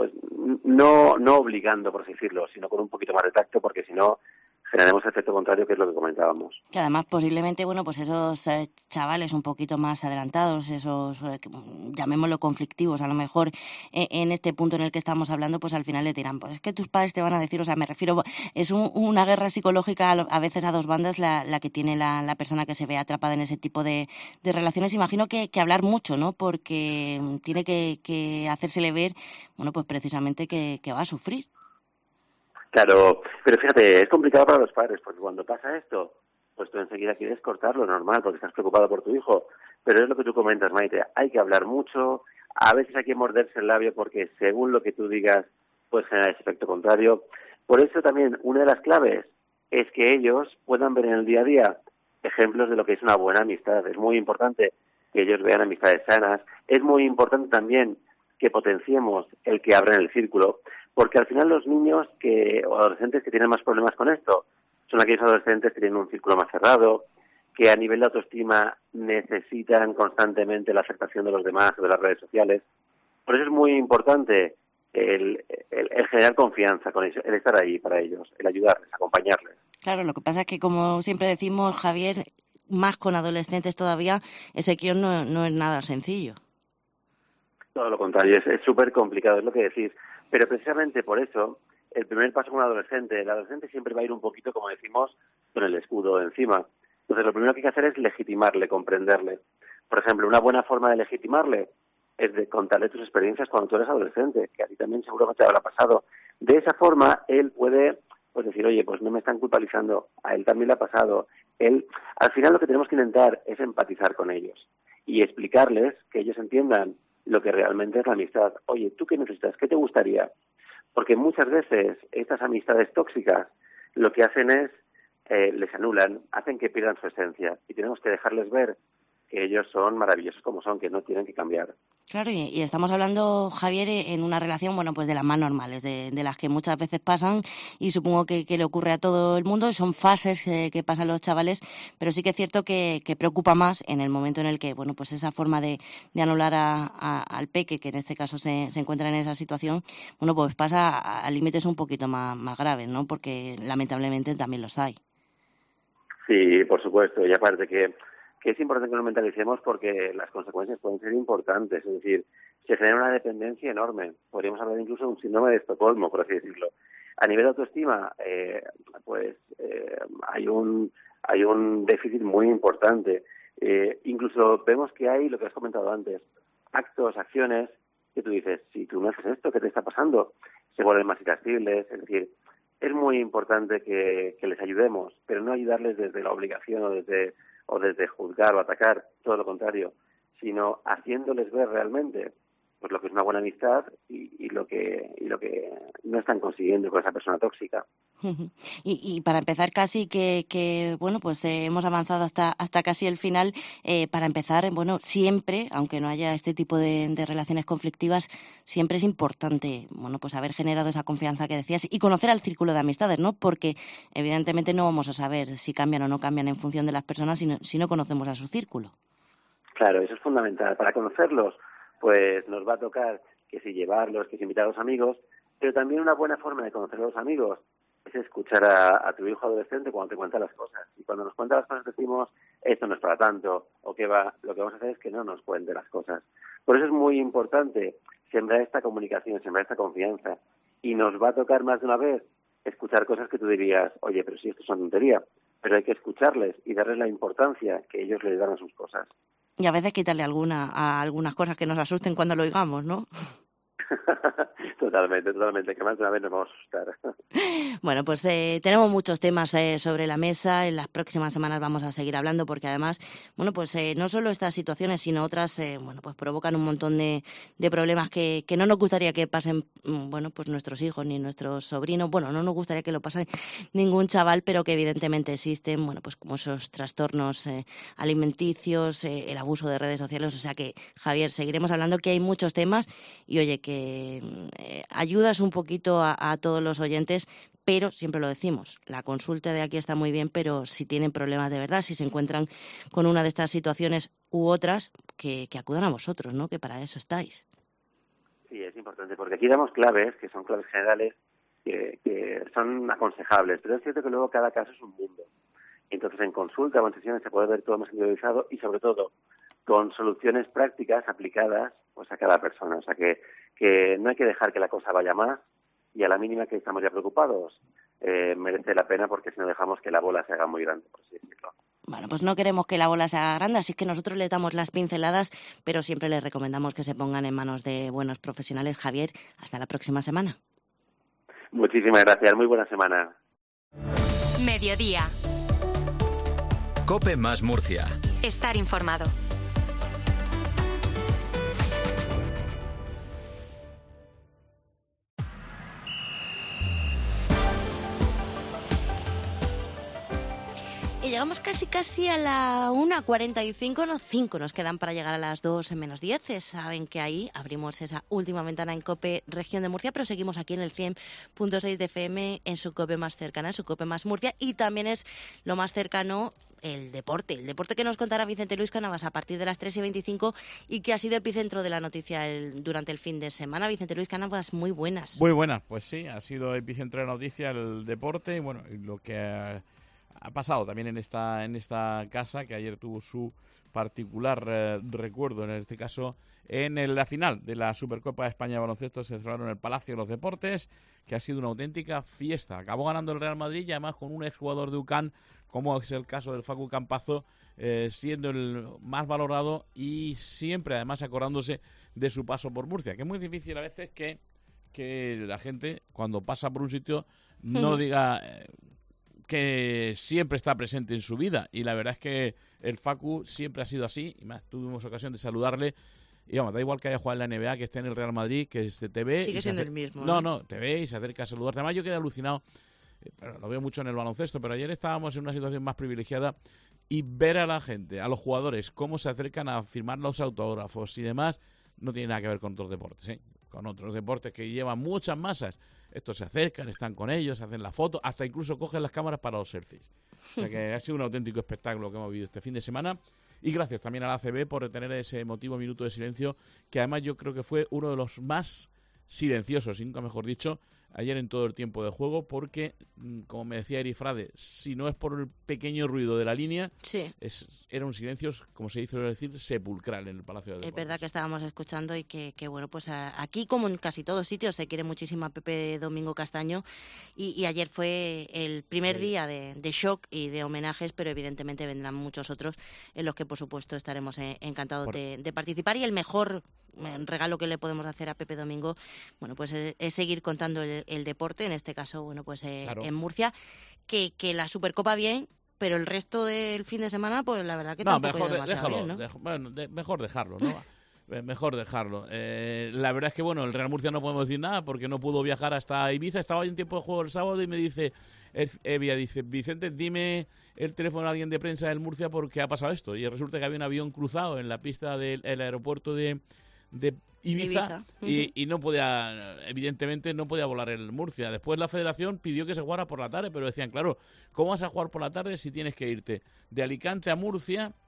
no obligando, por así decirlo, sino con un poquito más de tacto, porque si no generaremos el efecto contrario, que es lo que comentábamos. Que además posiblemente, bueno, pues esos chavales un poquito más adelantados, esos, llamémoslo conflictivos, a lo mejor en este punto en el que estamos hablando, pues al final le dirán, pues es que tus padres te van a decir, o sea, me refiero, es una guerra psicológica a veces a dos bandas la que tiene la persona que se ve atrapada en ese tipo de relaciones. Imagino que hablar mucho, ¿no? Porque tiene que hacérsele ver, bueno, pues precisamente que va a sufrir. Claro, pero fíjate, es complicado para los padres, porque cuando pasa esto, pues tú enseguida quieres cortarlo, normal, porque estás preocupado por tu hijo. Pero es lo que tú comentas, Maite, hay que hablar mucho, a veces hay que morderse el labio, porque según lo que tú digas, pues genera ese efecto contrario. Por eso también una de las claves es que ellos puedan ver en el día a día ejemplos de lo que es una buena amistad. Es muy importante que ellos vean amistades sanas. Es muy importante también que potenciemos el que abran el círculo, porque al final los niños o adolescentes que tienen más problemas con esto son aquellos adolescentes que tienen un círculo más cerrado, que a nivel de autoestima necesitan constantemente la aceptación de los demás o de las redes sociales. Por eso es muy importante el generar confianza con ellos, el estar ahí para ellos, el ayudarles, acompañarles. Claro, lo que pasa es que, como siempre decimos, Javier, más con adolescentes todavía, ese guión no es nada sencillo. Todo lo contrario, es súper complicado, es lo que decís. Pero precisamente por eso, el primer paso con el adolescente siempre va a ir un poquito, como decimos, con el escudo encima. Entonces, lo primero que hay que hacer es legitimarle, comprenderle. Por ejemplo, una buena forma de legitimarle es de contarle tus experiencias cuando tú eres adolescente, que a ti también seguramente te habrá pasado. De esa forma, él puede pues decir, oye, pues no me están culpabilizando, a él también le ha pasado. Al final lo que tenemos que intentar es empatizar con ellos y explicarles, que ellos entiendan lo que realmente es la amistad. Oye, ¿tú qué necesitas? ¿Qué te gustaría? Porque muchas veces estas amistades tóxicas lo que hacen es, les anulan, hacen que pierdan su esencia. Y tenemos que dejarles ver que ellos son maravillosos como son, que no tienen que cambiar. Claro, y estamos hablando, Javier, en una relación, bueno, pues de las más normales, de las que muchas veces pasan, y supongo que le ocurre a todo el mundo, son fases que pasan los chavales, pero sí que es cierto que preocupa más en el momento en el que, bueno, pues esa forma de anular al peque, que en este caso se encuentra en esa situación, bueno, pues pasa a límites un poquito más graves, ¿no? Porque lamentablemente también los hay. Sí, por supuesto, y aparte que es importante que nos mentalicemos porque las consecuencias pueden ser importantes, es decir, se genera una dependencia enorme. Podríamos hablar incluso de un síndrome de Estocolmo, por así decirlo. A nivel de autoestima, hay un déficit muy importante. Incluso vemos que hay, lo que has comentado antes, actos, acciones que tú dices, si tú no haces esto, ¿qué te está pasando? Se vuelven más irascibles, es decir, es muy importante que les ayudemos, pero no ayudarles desde la obligación o desde juzgar o atacar, todo lo contrario, sino haciéndoles ver realmente pues lo que es una buena amistad y lo que no están consiguiendo con esa persona tóxica. Y para empezar casi que bueno, pues hemos avanzado hasta casi el final. Para empezar, bueno, siempre, aunque no haya este tipo de relaciones conflictivas, siempre es importante, bueno, pues haber generado esa confianza que decías y conocer al círculo de amistades, ¿no? Porque evidentemente no vamos a saber si cambian o no cambian en función de las personas si no conocemos a su círculo. Claro, eso es fundamental. Para conocerlos, pues nos va a tocar que si llevarlos, que si invitar a los amigos, pero también una buena forma de conocer a los amigos es escuchar a tu hijo adolescente cuando te cuenta las cosas. Y cuando nos cuenta las cosas decimos, esto no es para tanto, o qué va, lo que vamos a hacer es que no nos cuente las cosas. Por eso es muy importante sembrar esta comunicación, sembrar esta confianza. Y nos va a tocar más de una vez escuchar cosas que tú dirías, oye, pero si esto es una tontería, pero hay que escucharles y darles la importancia que ellos le dan a sus cosas. Y a veces quitarle a algunas cosas que nos asusten cuando lo oigamos, ¿no? Totalmente, que más de una vez nos vamos a asustar. Bueno, pues tenemos muchos temas sobre la mesa. En las próximas semanas vamos a seguir hablando porque además, bueno, pues no solo estas situaciones, sino otras, bueno, pues provocan un montón de problemas que no nos gustaría que pasen, bueno, pues nuestros hijos ni nuestros sobrinos. Bueno, no nos gustaría que lo pase ningún chaval, pero que evidentemente existen, bueno, pues como esos trastornos alimenticios, el abuso de redes sociales. O sea que, Javier, seguiremos hablando, que hay muchos temas y, oye, que ayudas un poquito a todos los oyentes, pero siempre lo decimos, la consulta de aquí está muy bien, pero si tienen problemas de verdad, si se encuentran con una de estas situaciones u otras, que acudan a vosotros, ¿no? Que para eso estáis. Sí, es importante, porque aquí damos claves, que son claves generales, que son aconsejables, pero es cierto que luego cada caso es un mundo. Entonces, en consulta o en sesiones se puede ver todo más individualizado y, sobre todo, con soluciones prácticas aplicadas pues a cada persona. O sea que no hay que dejar que la cosa vaya más, y a la mínima que estamos ya preocupados merece la pena, porque si no dejamos que la bola se haga muy grande, por así decirlo. Bueno, pues no queremos que la bola se haga grande, así que nosotros les damos las pinceladas, pero siempre les recomendamos que se pongan en manos de buenos profesionales. Javier, hasta la próxima semana. Muchísimas gracias, muy buena semana. Mediodía. COPE más Murcia. Estar informado. Y llegamos casi a la 1:45, no, 5 nos quedan para llegar a las 2 menos 10. Saben que ahí abrimos esa última ventana en COPE Región de Murcia, pero seguimos aquí en el 100.6 de FM, en su COPE más cercana, en su COPE más Murcia, y también es lo más cercano el deporte que nos contará Vicente Luis Canavas a partir de las 3:25 y que ha sido epicentro de la noticia durante el fin de semana. Vicente Luis Canavas, muy buenas. Muy buenas, pues sí, ha sido epicentro de la noticia el deporte, y bueno, lo que ha pasado también en esta casa, que ayer tuvo su particular recuerdo, en este caso en la final de la Supercopa de España de baloncesto. Se celebró en el Palacio de los Deportes, que ha sido una auténtica fiesta. Acabó ganando el Real Madrid, y además con un exjugador de UCAN, como es el caso del Facu Campazo, siendo el más valorado, y siempre además acordándose de su paso por Murcia, que es muy difícil a veces que la gente, cuando pasa por un sitio, no diga que siempre está presente en su vida, y la verdad es que el Facu siempre ha sido así, y más tuvimos ocasión de saludarle, y vamos, da igual que haya jugado en la NBA, que esté en el Real Madrid, que te ve... Sigue siendo el mismo. No, te ve y se acerca a saludarte. Además, yo quedé alucinado, pero lo veo mucho en el baloncesto, pero ayer estábamos en una situación más privilegiada, y ver a la gente, a los jugadores, cómo se acercan a firmar los autógrafos y demás, no tiene nada que ver con otros deportes, ¿eh? Con otros deportes que llevan muchas masas. Estos se acercan, están con ellos, hacen la foto, hasta incluso cogen las cámaras para los selfies. O sea que ha sido un auténtico espectáculo que hemos vivido este fin de semana. Y gracias también a la ACB por tener ese emotivo minuto de silencio, que además yo creo que fue uno de los más silenciosos, y nunca mejor dicho, ayer en todo el tiempo de juego, porque, como me decía Eri Frade, si no es por el pequeño ruido de la línea, sí, era un silencio, como se dice decir, sepulcral en el Palacio de Deportes. Es verdad que estábamos escuchando, y que bueno, pues aquí, como en casi todos sitios, se quiere muchísimo a Pepe Domingo Castaño, y ayer fue el primer día de shock y de homenajes, pero evidentemente vendrán muchos otros en los que, por supuesto, estaremos encantados de participar, y el mejor regalo que le podemos hacer a Pepe Domingo, bueno, pues es seguir contando el deporte, en este caso, bueno, pues claro, en Murcia, que la Supercopa bien, pero el resto del fin de semana, pues la verdad que tampoco ha ido demasiado bien, ¿no? Mejor dejarlo, ¿no? Mejor dejarlo. La verdad es que, bueno, el Real Murcia no podemos decir nada, porque no pudo viajar hasta Ibiza. Estaba en tiempo de juego el sábado, y me dice Evia, dice, Vicente, dime el teléfono a alguien de prensa del Murcia porque ha pasado esto. Y resulta que había un avión cruzado en la pista del aeropuerto de Ibiza. Y no podía, evidentemente no podía volar el Murcia. Después la federación pidió que se jugara por la tarde, pero decían, claro, ¿cómo vas a jugar por la tarde si tienes que irte de Alicante a Murcia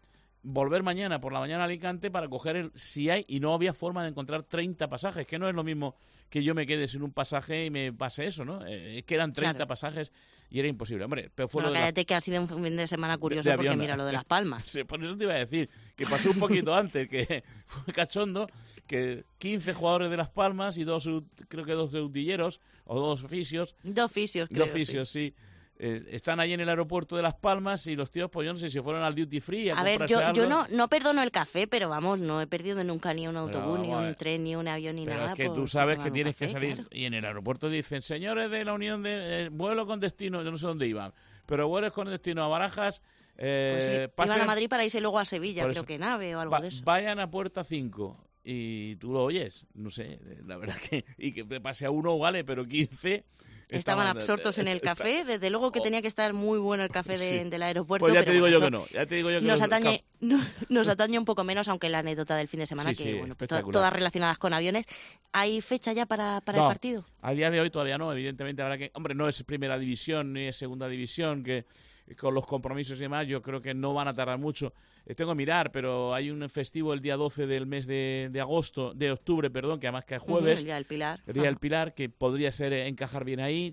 volver mañana por la mañana a Alicante para coger si hay, y no había forma de encontrar 30 pasajes, que no es lo mismo que yo me quede sin un pasaje y me pase eso, ¿no? Es que eran 30 pasajes y era imposible. Hombre, pero fue cállate que ha sido un fin de semana curioso porque mira lo de Las Palmas. Sí, por eso te iba a decir, que pasó un poquito antes, que fue cachondo, que 15 jugadores de Las Palmas y creo que dos utilleros o dos fisios. Dos fisios, creo. Dos fisios, sí. Están allí en el aeropuerto de Las Palmas y los tíos, pues yo no sé si fueron al duty free a ver, comprarse yo algo. no perdono el café, pero vamos, no he perdido nunca ni un autobús, ni un tren, ni un avión, ni pero nada. Es que tú sabes que tienes que salir, claro. Y en el aeropuerto dicen, señores de la Unión de vuelo con destino, yo no sé dónde iban, pero vuelos con destino a Barajas, pues sí, iban a Madrid para irse luego a Sevilla, creo que en AVE o algo de eso. Vayan a puerta 5 y tú lo oyes, no sé, la verdad que, y que te pase a uno vale, pero 15... Estaban absortos en el café, desde luego que tenía que estar muy bueno el café del aeropuerto. Pues ya pero te digo bueno, yo que no, ya te digo yo que nos atañe un poco menos, aunque la anécdota del fin de semana, bueno, pues todas relacionadas con aviones. ¿Hay fecha ya para el partido? A día de hoy todavía no, evidentemente habrá que... Hombre, no es primera división ni es segunda división, que con los compromisos y demás yo creo que no van a tardar mucho. Tengo que mirar, pero hay un festivo el día 12 del mes de octubre, que además que es jueves. El Día del Pilar. El Día del Pilar, que podría ser encajar bien ahí.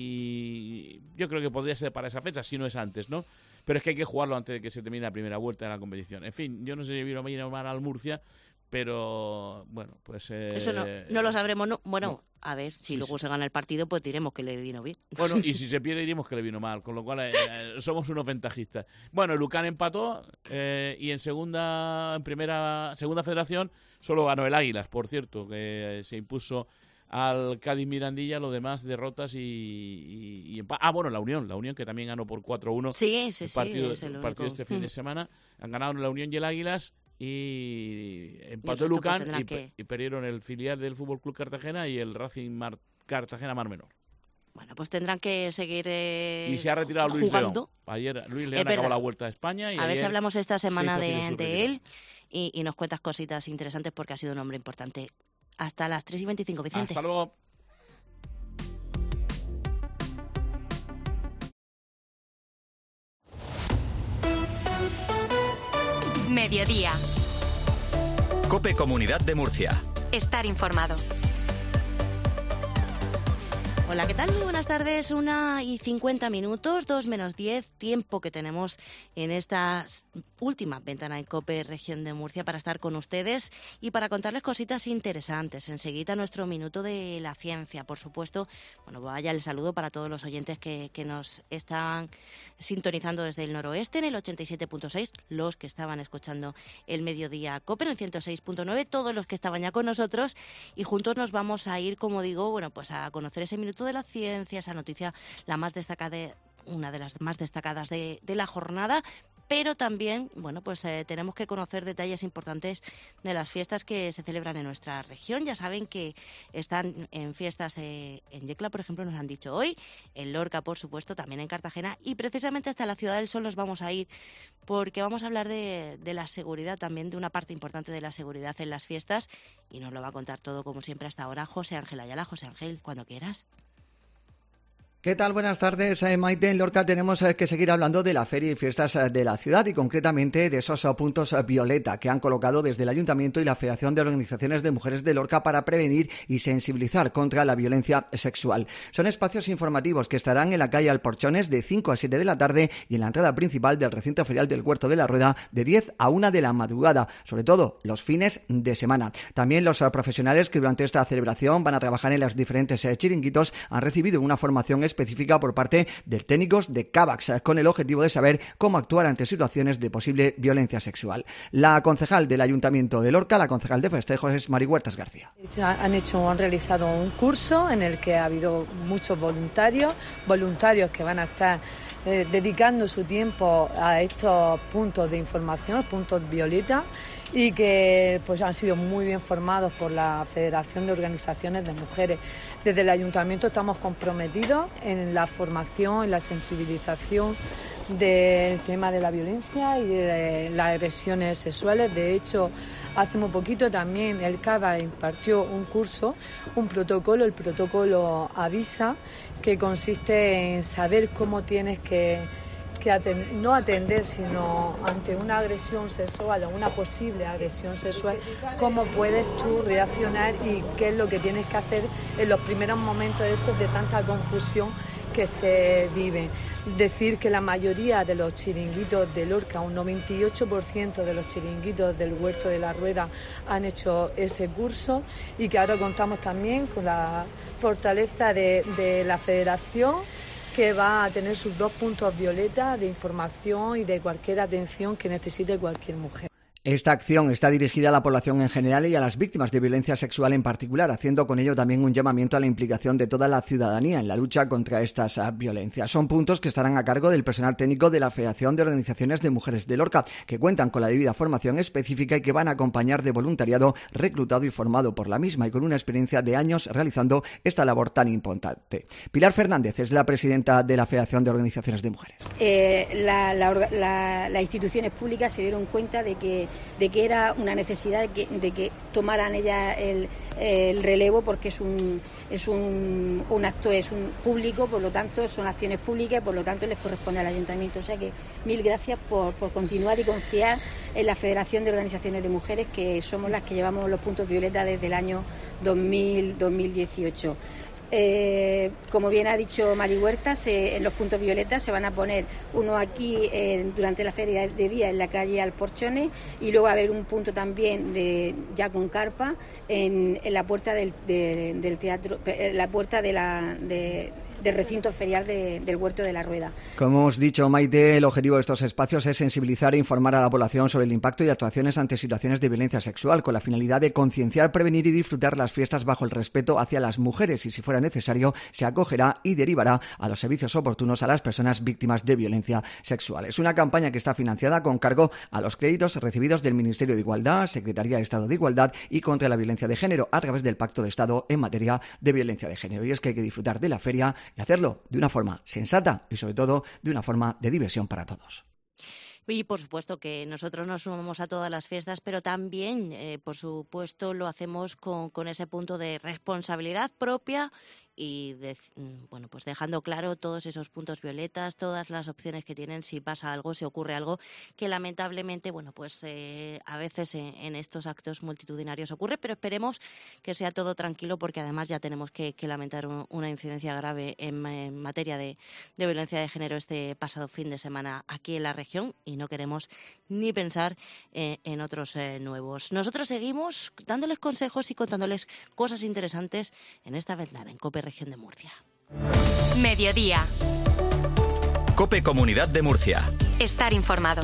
Yo creo que podría ser para esa fecha, si no es antes, ¿no? Pero es que hay que jugarlo antes de que se termine la primera vuelta de la competición. En fin, yo no sé si vino bien o mal al Murcia, pero bueno, pues... Eso no lo sabremos, ¿no? Bueno, no. A ver, si luego se gana el partido, pues diremos que le vino bien. Bueno, y si se pierde diremos que le vino mal, con lo cual somos unos ventajistas. Bueno, el UCAN empató y en segunda federación solo ganó el Águilas, por cierto, que se impuso al Cádiz Mirandilla, lo demás derrotas y bueno, la Unión que también ganó por 4-1 el partido este fin de semana. Han ganado la Unión y el Águilas y empató el UCAN y perdieron el filial del Fútbol Club Cartagena y el Racing Cartagena Mar Menor. Bueno, pues tendrán que seguir y se ha retirado Luis jugando. León. Ayer Luis León acabó la Vuelta a España. Y a ver si hablamos esta semana de él y nos cuentas cositas interesantes porque ha sido un hombre importante. Hasta las 3:25, Vicente. Hasta luego. Mediodía. COPE Comunidad de Murcia. Estar informado. Hola, ¿qué tal? Muy buenas tardes, 1:50, 2 menos 10, tiempo que tenemos en esta última ventana en COPE Región de Murcia para estar con ustedes y para contarles cositas interesantes. Enseguida nuestro minuto de la ciencia, por supuesto. Bueno, vaya el saludo para todos los oyentes que nos están sintonizando desde el noroeste en el 87.6, los que estaban escuchando el mediodía COPE en el 106.9, todos los que estaban ya con nosotros y juntos nos vamos a ir, como digo, bueno, pues a conocer ese minuto de la ciencia, esa noticia, la más destacada, una de las más destacadas de la jornada, pero también, bueno, pues tenemos que conocer detalles importantes de las fiestas que se celebran en nuestra región. Ya saben que están en fiestas en Yecla, por ejemplo, nos han dicho hoy, en Lorca, por supuesto, también en Cartagena, y precisamente hasta la Ciudad del Sol nos vamos a ir porque vamos a hablar de la seguridad, también de una parte importante de la seguridad en las fiestas, y nos lo va a contar todo, como siempre, hasta ahora José Ángel Ayala. José Ángel, cuando quieras. ¿Qué tal? Buenas tardes, Maite. En Lorca tenemos que seguir hablando de la feria y fiestas de la ciudad y concretamente de esos puntos violeta que han colocado desde el Ayuntamiento y la Federación de Organizaciones de Mujeres de Lorca para prevenir y sensibilizar contra la violencia sexual. Son espacios informativos que estarán en la calle Alporchones de 5 a 7 de la tarde y en la entrada principal del recinto ferial del Huerto de la Rueda de 10 a 1 de la madrugada, sobre todo los fines de semana. También los profesionales que durante esta celebración van a trabajar en los diferentes chiringuitos han recibido una formación específica por parte de técnicos de CAVAX con el objetivo de saber cómo actuar ante situaciones de posible violencia sexual. La concejal del Ayuntamiento de Lorca, la concejal de festejos, es Mari Huertas García. Han realizado un curso en el que ha habido muchos voluntarios que van a estar dedicando su tiempo a estos puntos de información, puntos violeta, y que pues han sido muy bien formados por la Federación de Organizaciones de Mujeres. Desde el Ayuntamiento estamos comprometidos en la formación, en la sensibilización del tema de la violencia y de las agresiones sexuales. De hecho, hace muy poquito también el CAVA impartió un curso, un protocolo, el protocolo Avisa, que consiste en saber cómo tienes que que no atender, sino ante una agresión sexual o una posible agresión sexual, cómo puedes tú reaccionar y qué es lo que tienes que hacer en los primeros momentos esos de tanta confusión que se vive. Decir que la mayoría de los chiringuitos de Lorca, un 98% de los chiringuitos del Huerto de la Rueda han hecho ese curso y que ahora contamos también con la fortaleza de la Federación, que va a tener sus 2 puntos violeta de información y de cualquier atención que necesite cualquier mujer. Esta acción está dirigida a la población en general y a las víctimas de violencia sexual en particular, haciendo con ello también un llamamiento a la implicación de toda la ciudadanía en la lucha contra estas violencias. Son puntos que estarán a cargo del personal técnico de la Federación de Organizaciones de Mujeres de Lorca, que cuentan con la debida formación específica y que van a acompañar de voluntariado reclutado y formado por la misma y con una experiencia de años realizando esta labor tan importante. Pilar Fernández es la presidenta de la Federación de Organizaciones de Mujeres. Las instituciones públicas se dieron cuenta de que era una necesidad de que tomaran ellas el relevo, porque es un acto público, por lo tanto son acciones públicas y por lo tanto les corresponde al ayuntamiento. O sea que mil gracias por continuar y confiar en la Federación de Organizaciones de Mujeres, que somos las que llevamos los puntos violeta desde el año 2018. Como bien ha dicho Mari Huerta, en los puntos violetas se van a poner uno aquí durante la feria de día en la calle Alporchones, y luego va a haber un punto también ya con carpa en la puerta del teatro, la puerta del recinto ferial del Huerto de la Rueda. Como hemos dicho, Maite, el objetivo de estos espacios es sensibilizar e informar a la población sobre el impacto y actuaciones ante situaciones de violencia sexual, con la finalidad de concienciar, prevenir y disfrutar las fiestas bajo el respeto hacia las mujeres, y si fuera necesario se acogerá y derivará a los servicios oportunos a las personas víctimas de violencia sexual. Es una campaña que está financiada con cargo a los créditos recibidos del Ministerio de Igualdad, Secretaría de Estado de Igualdad y contra la Violencia de Género, a través del Pacto de Estado en materia de violencia de género. Y es que hay que disfrutar de la feria y hacerlo de una forma sensata y sobre todo de una forma de diversión para todos. Y por supuesto que nosotros nos sumamos a todas las fiestas, pero también, por supuesto, lo hacemos con ese punto de responsabilidad propia y pues dejando claro todos esos puntos violetas, todas las opciones que tienen si pasa algo, si ocurre algo, que lamentablemente a veces en estos actos multitudinarios ocurre, pero esperemos que sea todo tranquilo, porque además ya tenemos que lamentar una incidencia grave en materia de violencia de género este pasado fin de semana aquí en la región, y no queremos ni pensar en otros nuevos. Nosotros seguimos dándoles consejos y contándoles cosas interesantes en esta ventana en COPE Región de Murcia. Mediodía. COPE Comunidad de Murcia. Estar informado.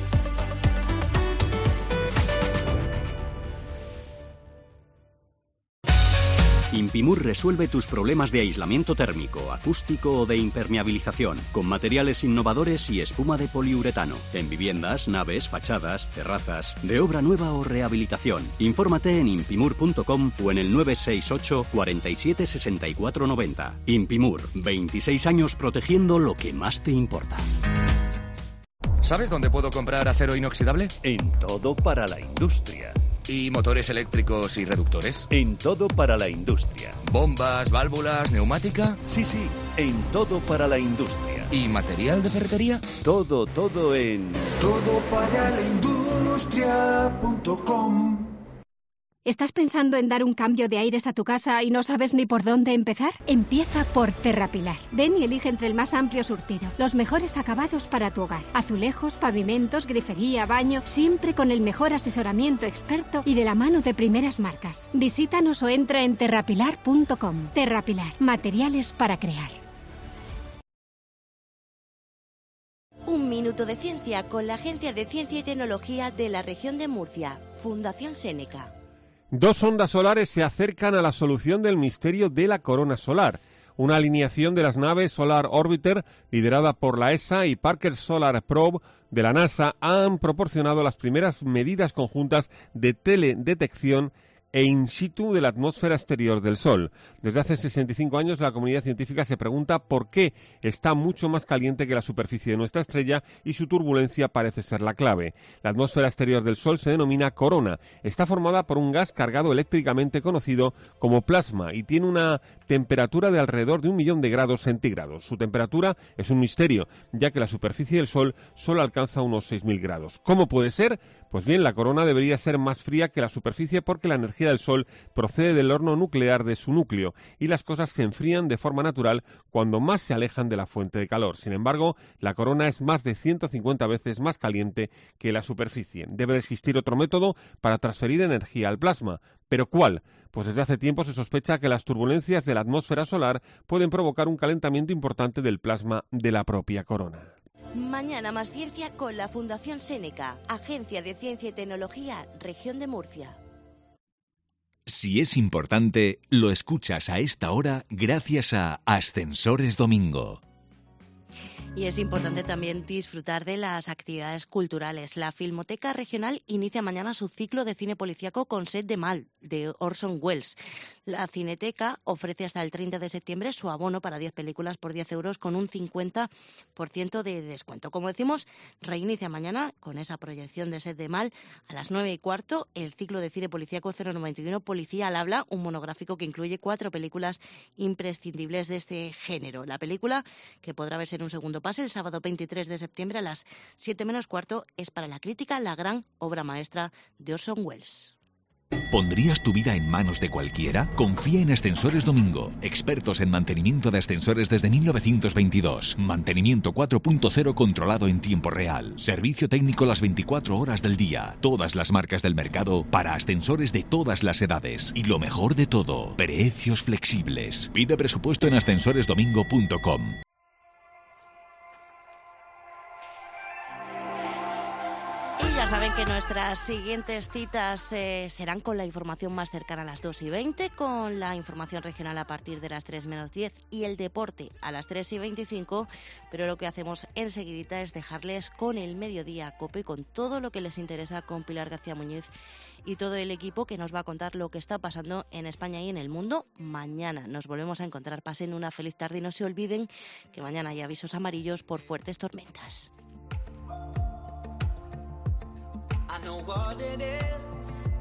Impimur resuelve tus problemas de aislamiento térmico, acústico o de impermeabilización, con materiales innovadores y espuma de poliuretano, en viviendas, naves, fachadas, terrazas, de obra nueva o rehabilitación. Infórmate en impimur.com o en el 968 47 64 90. Impimur, 26 años protegiendo lo que más te importa. ¿Sabes dónde puedo comprar acero inoxidable? En Todo para la Industria. ¿Y motores eléctricos y reductores? En Todo para la Industria. ¿Bombas, válvulas, neumática? Sí, en Todo para la Industria. ¿Y material de ferretería? Todo en todoparalaindustria.com. ¿Estás pensando en dar un cambio de aires a tu casa y no sabes ni por dónde empezar? Empieza por Terrapilar. Ven y elige entre el más amplio surtido, los mejores acabados para tu hogar. Azulejos, pavimentos, grifería, baño, siempre con el mejor asesoramiento experto y de la mano de primeras marcas. Visítanos o entra en terrapilar.com. Terrapilar, materiales para crear. Un minuto de ciencia con la Agencia de Ciencia y Tecnología de la Región de Murcia, Fundación Séneca. 2 sondas solares se acercan a la solución del misterio de la corona solar. Una alineación de las naves Solar Orbiter, liderada por la ESA, y Parker Solar Probe de la NASA, han proporcionado las primeras medidas conjuntas de teledetección e in situ de la atmósfera exterior del Sol. Desde hace 65 años la comunidad científica se pregunta por qué está mucho más caliente que la superficie de nuestra estrella y su turbulencia parece ser la clave. La atmósfera exterior del Sol se denomina corona. Está formada por un gas cargado eléctricamente conocido como plasma y tiene una temperatura de alrededor de 1 millón de grados centígrados. Su temperatura es un misterio, ya que la superficie del Sol solo alcanza unos 6.000 grados. ¿Cómo puede ser? Pues bien, la corona debería ser más fría que la superficie porque la energía del Sol procede del horno nuclear de su núcleo y las cosas se enfrían de forma natural cuando más se alejan de la fuente de calor. Sin embargo, la corona es más de 150 veces más caliente que la superficie. Debe existir otro método para transferir energía al plasma. ¿Pero cuál? Pues desde hace tiempo se sospecha que las turbulencias de la atmósfera solar pueden provocar un calentamiento importante del plasma de la propia corona. Mañana más ciencia con la Fundación Séneca, Agencia de Ciencia y Tecnología, Región de Murcia. Si es importante, lo escuchas a esta hora gracias a Ascensores Domingo. Y es importante también disfrutar de las actividades culturales. La Filmoteca Regional inicia mañana su ciclo de cine policíaco con Set de Mal, de Orson Welles. La Cineteca ofrece hasta el 30 de septiembre su abono para 10 películas por 10 euros con un 50% de descuento. Como decimos, reinicia mañana con esa proyección de Set de Mal a las 9:15 el ciclo de cine policíaco 091 Policía al Habla, un monográfico que incluye 4 películas imprescindibles de este género. La película, que podrá verse en un segundo pase el sábado 23 de septiembre a las 7:15, es para la crítica la gran obra maestra de Orson Welles. ¿Pondrías tu vida en manos de cualquiera? Confía en Ascensores Domingo, expertos en mantenimiento de ascensores desde 1922. Mantenimiento 4.0 controlado en tiempo real. Servicio técnico las 24 horas del día. Todas las marcas del mercado para ascensores de todas las edades. Y lo mejor de todo, precios flexibles. Pide presupuesto en ascensoresdomingo.com. Ya saben que nuestras siguientes citas serán con la información más cercana a las 2:20, con la información regional a partir de las 3:10 y el deporte a las 3:25, pero lo que hacemos enseguidita es dejarles con el Mediodía COPE, con todo lo que les interesa, con Pilar García Muñiz y todo el equipo que nos va a contar lo que está pasando en España y en el mundo. Mañana nos volvemos a encontrar. Pasen una feliz tarde y no se olviden que mañana hay avisos amarillos por fuertes tormentas. I know what it is.